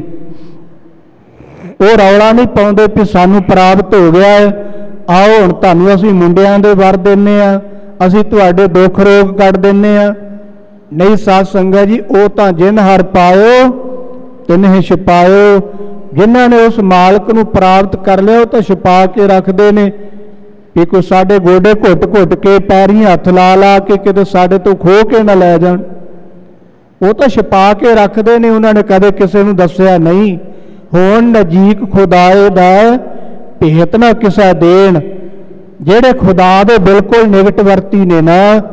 ਉਹ ਰੌਲਾ ਨਹੀਂ ਪਾਉਂਦੇ ਕਿ ਸਾਨੂੰ ਪ੍ਰਾਪਤ ਹੋ ਗਿਆ ਹੈ, ਆਓ ਹੁਣ ਤੁਹਾਨੂੰ ਅਸੀਂ ਮੁੰਡਿਆਂ ਦੇ ਵਰ ਦਿੰਦੇ ਹਾਂ, ਅਸੀਂ ਤੁਹਾਡੇ ਦੁੱਖ ਰੋਗ ਕੱਢ ਦਿੰਦੇ ਹਾਂ। ਨਹੀਂ ਸਾਧ ਸੰਗਤ ਜੀ, ਉਹ ਤਾਂ ਜਿਨ ਹਰ ਪਾਇਓ ਤਿਨਹਿ ਛੁਪਾਇਓ। ਜਿਨ੍ਹਾਂ ਨੇ ਉਸ ਮਾਲਕ ਨੂੰ ਪ੍ਰਾਪਤ ਕਰ ਲਿਆ ਉਹ ਤਾਂ ਛੁਪਾ ਕੇ ਰੱਖਦੇ ਨੇ ਕਿ ਕੋਈ ਸਾਡੇ ਗੋਡੇ ਘੁੱਟ ਘੁੱਟ ਕੇ ਪੈਰੀਂ ਹੱਥ ਲਾ ਲਾ ਕੇ ਕਿਤੇ ਸਾਡੇ ਤੋਂ ਖੋਹ ਕੇ ਨਾ ਲੈ ਜਾਣ। ਉਹ ਤਾਂ ਛੁਪਾ ਕੇ ਰੱਖਦੇ ਨੇ, ਉਹਨਾਂ ਨੇ ਕਦੇ ਕਿਸੇ ਨੂੰ ਦੱਸਿਆ ਨਹੀਂ। ਹੁਣ ਨਜ਼ੀਕ ਖੁਦਾਏ ਦਾ ਭੇਤ ਨਾ ਕਿਸੇ ਦੇਣ। ਜਿਹੜੇ ਖੁਦਾ ਦੇ ਬਿਲਕੁਲ ਨਿਕਟਵਰਤੀ ਨੇ ਨਾ,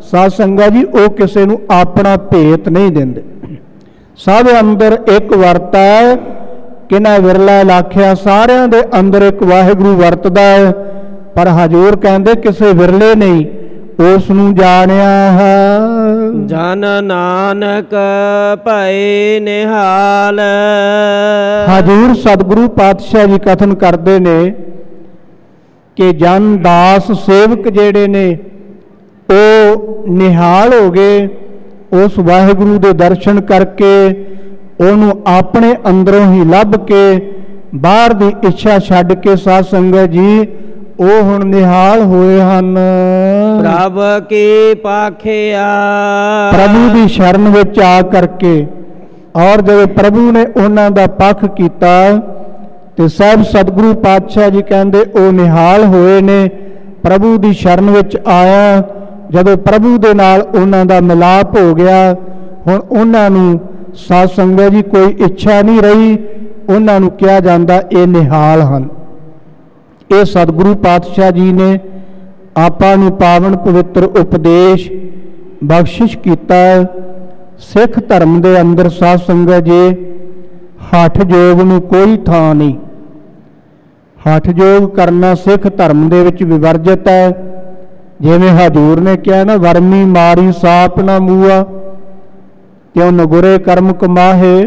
ਸਾਧ ਸੰਗਤ ਜੀ ਉਹ ਕਿਸੇ ਨੂੰ ਆਪਣਾ ਭੇਤ ਨਹੀਂ ਦਿੰਦੇ। ਸਭ ਅੰਦਰ ਇੱਕ ਵਰਤਾ ਹੈ, ਕਿਨਾ ਵਿਰਲਾ ਲਾਖਿਆ ਸਾਰਿਆਂ ਦੇ ਅੰਦਰ ਇੱਕ ਵਾਹਿਗੁਰੂ ਵਰਤਦਾ ਹੈ, ਪਰ ਹਜ਼ੂਰ ਕਹਿੰਦੇ ਕਿਸੇ ਵਿਰਲੇ ਨਹੀਂ ਉਸ ਨੂੰ ਜਾਣਿਆ ਹੈ। ਜਨ ਨਾਨਕ ਭਏ ਨਿਹਾਲ। ਹਜ਼ੂਰ ਸਤਿਗੁਰੂ ਪਾਤਸ਼ਾਹ ਜੀ ਕਥਨ ਕਰਦੇ ਨੇ ਕਿ ਜਨ ਦਾਸ ਸੇਵਕ ਜਿਹੜੇ ਨੇ ਉਹ ਨਿਹਾਲ ਹੋ ਗਏ, ਉਸ ਵਾਹਿਗੁਰੂ ਦੇ ਦਰਸ਼ਨ ਕਰਕੇ ਉਹਨੂੰ ਆਪਣੇ ਅੰਦਰੋਂ ਹੀ ਲੱਭ ਕੇ ਬਾਹਰ ਦੀ ਇੱਛਾ ਛੱਡ ਕੇ ਸਾਧ ਸੰਗਤ ਜੀ ਉਹ ਹੁਣ ਨਿਹਾਲ ਹੋਏ ਹਨ। ਪ੍ਰਭ ਕੀ ਪਾਖਿਆ। ਪ੍ਰਭੂ ਦੀ ਸ਼ਰਨ ਵਿੱਚ ਆ ਕਰਕੇ ਔਰ ਜਦੋਂ ਪ੍ਰਭੂ ਨੇ ਉਹਨਾਂ ਦਾ ਪੱਖ ਕੀਤਾ ਤੇ ਸਾਹਿਬ ਸਤਿਗੁਰੂ ਪਾਤਸ਼ਾਹ ਜੀ ਕਹਿੰਦੇ ਉਹ ਨਿਹਾਲ ਹੋਏ ਨੇ। ਪ੍ਰਭੂ ਦੀ ਸ਼ਰਨ ਵਿੱਚ ਆਇਆ, ਜਦੋਂ ਪ੍ਰਭੂ ਦੇ ਨਾਲ ਉਹਨਾਂ ਦਾ ਮਿਲਾਪ ਹੋ ਗਿਆ, ਹੁਣ ਉਹਨਾਂ ਨੂੰ ਸਾਧ ਸੰਗਤ ਜੀ ਕੋਈ ਇੱਛਾ ਨਹੀਂ ਰਹੀ, ਉਹਨਾਂ ਨੂੰ ਕਿਹਾ ਜਾਂਦਾ ਇਹ ਨਿਹਾਲ ਹਨ। ਇਹ ਸਤਿਗੁਰੂ ਪਾਤਸ਼ਾਹ ਜੀ ਨੇ ਆਪਾਂ ਨੂੰ ਪਾਵਨ ਪਵਿੱਤਰ ਉਪਦੇਸ਼ ਬਖਸ਼ਿਸ਼ ਕੀਤਾ। ਸਿੱਖ ਧਰਮ ਦੇ ਅੰਦਰ ਸਾਧ ਸੰਗਤ ਜੀ ਹੱਠ ਯੋਗ ਨੂੰ ਕੋਈ ਥਾਂ ਨਹੀਂ। ਹੱਠ ਯੋਗ ਕਰਨਾ ਸਿੱਖ ਧਰਮ ਦੇ ਵਿੱਚ ਵਿਵਰਜਿਤ ਹੈ। ਜਿਵੇਂ ਹਜ਼ੂਰ ਨੇ ਕਿਹਾ ਨਾ, ਵਰਮੀ ਮਾਰੀ ਸਾਪ ਨਾ ਮੂਆ ਕਿਉਂ ਨਗੁਰੇ ਕਰਮ ਕਮਾਹੇ।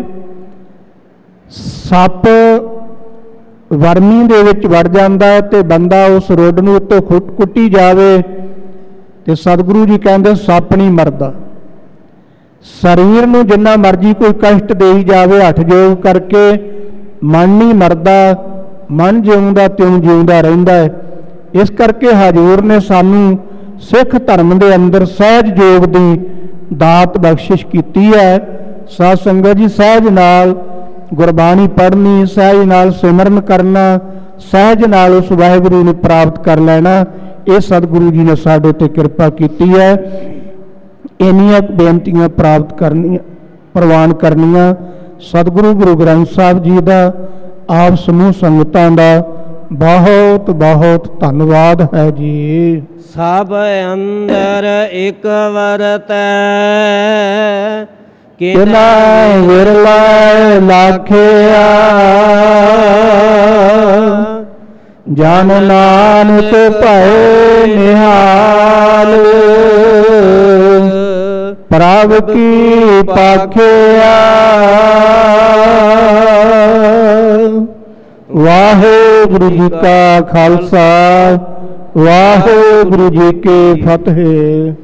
ਸੱਪ ਵਰਮੀ ਦੇ ਵਿੱਚ ਵੜ ਜਾਂਦਾ ਹੈ ਤੇ ਬੰਦਾ ਉਸ ਰੋਡ ਨੂੰ ਉੱਤੋਂ ਖੁੱਟ ਕੁੱਟੀ ਜਾਵੇ ਤੇ ਸਤਿਗੁਰੂ ਜੀ ਕਹਿੰਦੇ ਸੱਪ ਨਹੀਂ ਮਰਦਾ। ਸਰੀਰ ਨੂੰ ਜਿੰਨਾ ਮਰਜੀ ਕੋਈ ਕਸ਼ਟ ਦੇਈ ਜਾਵੇ ਹੱਠ ਯੋਗ ਕਰਕੇ, ਮਨ ਨਹੀਂ ਮਰਦਾ, ਮਨ ਜਿਉਂਦਾ ਤਿਉਂ ਜਿਉਂਦਾ ਰਹਿੰਦਾ ਹੈ। ਇਸ ਕਰਕੇ ਹਜ਼ੂਰ ਨੇ ਸਾਨੂੰ ਸਿੱਖ ਧਰਮ ਦੇ ਅੰਦਰ ਸਹਿਜ ਯੋਗ ਦੀ ਦਾਤ ਬਖਸ਼ਿਸ਼ ਕੀਤੀ ਹੈ। ਸਾਧ ਸੰਗਤ ਜੀ ਸਹਿਜ ਨਾਲ ਗੁਰਬਾਣੀ ਪੜ੍ਹਨੀ, ਸਹਿਜ ਨਾਲ ਸਿਮਰਨ ਕਰਨਾ, ਸਹਿਜ ਨਾਲ ਉਸ ਵਾਹਿਗੁਰੂ ਨੂੰ ਪ੍ਰਾਪਤ ਕਰ ਲੈਣਾ, ਇਹ ਸਤਿਗੁਰੂ ਜੀ ਨੇ ਸਾਡੇ ਤੇ ਕਿਰਪਾ ਕੀਤੀ ਹੈ। ਇੰਨੀਆਂ ਬੇਨਤੀਆਂ ਪ੍ਰਾਪਤ ਕਰਨੀਆਂ ਪ੍ਰਵਾਨ ਕਰਨੀਆਂ। ਸਤਿਗੁਰੂ ਗੁਰੂ ਗ੍ਰੰਥ ਸਾਹਿਬ ਜੀ ਦਾ ਆਪ ਸਮੂਹ ਸੰਗਤਾਂ ਦਾ ਬਹੁਤ ਬਹੁਤ ਧੰਨਵਾਦ ਹੈ ਜੀ। ਸਭ ਅੰਦਰ ਇੱਕ ਵਰਤੈ ਕਿਨਾ ਵਿਰਲਾ ਲਾਖਿਆ। ਜਨ ਨਾਨਕ ਭਏ ਨਿਹਾਲ। ਪ੍ਰਭ ਕੀ ਪਾਖਿਆ। ਵਾਹਿਗੁਰੂ ਜੀ ਕਾ ਖਾਲਸਾ, ਵਾਹਿਗੁਰੂ ਜੀ ਕੀ ਫਤਿਹ।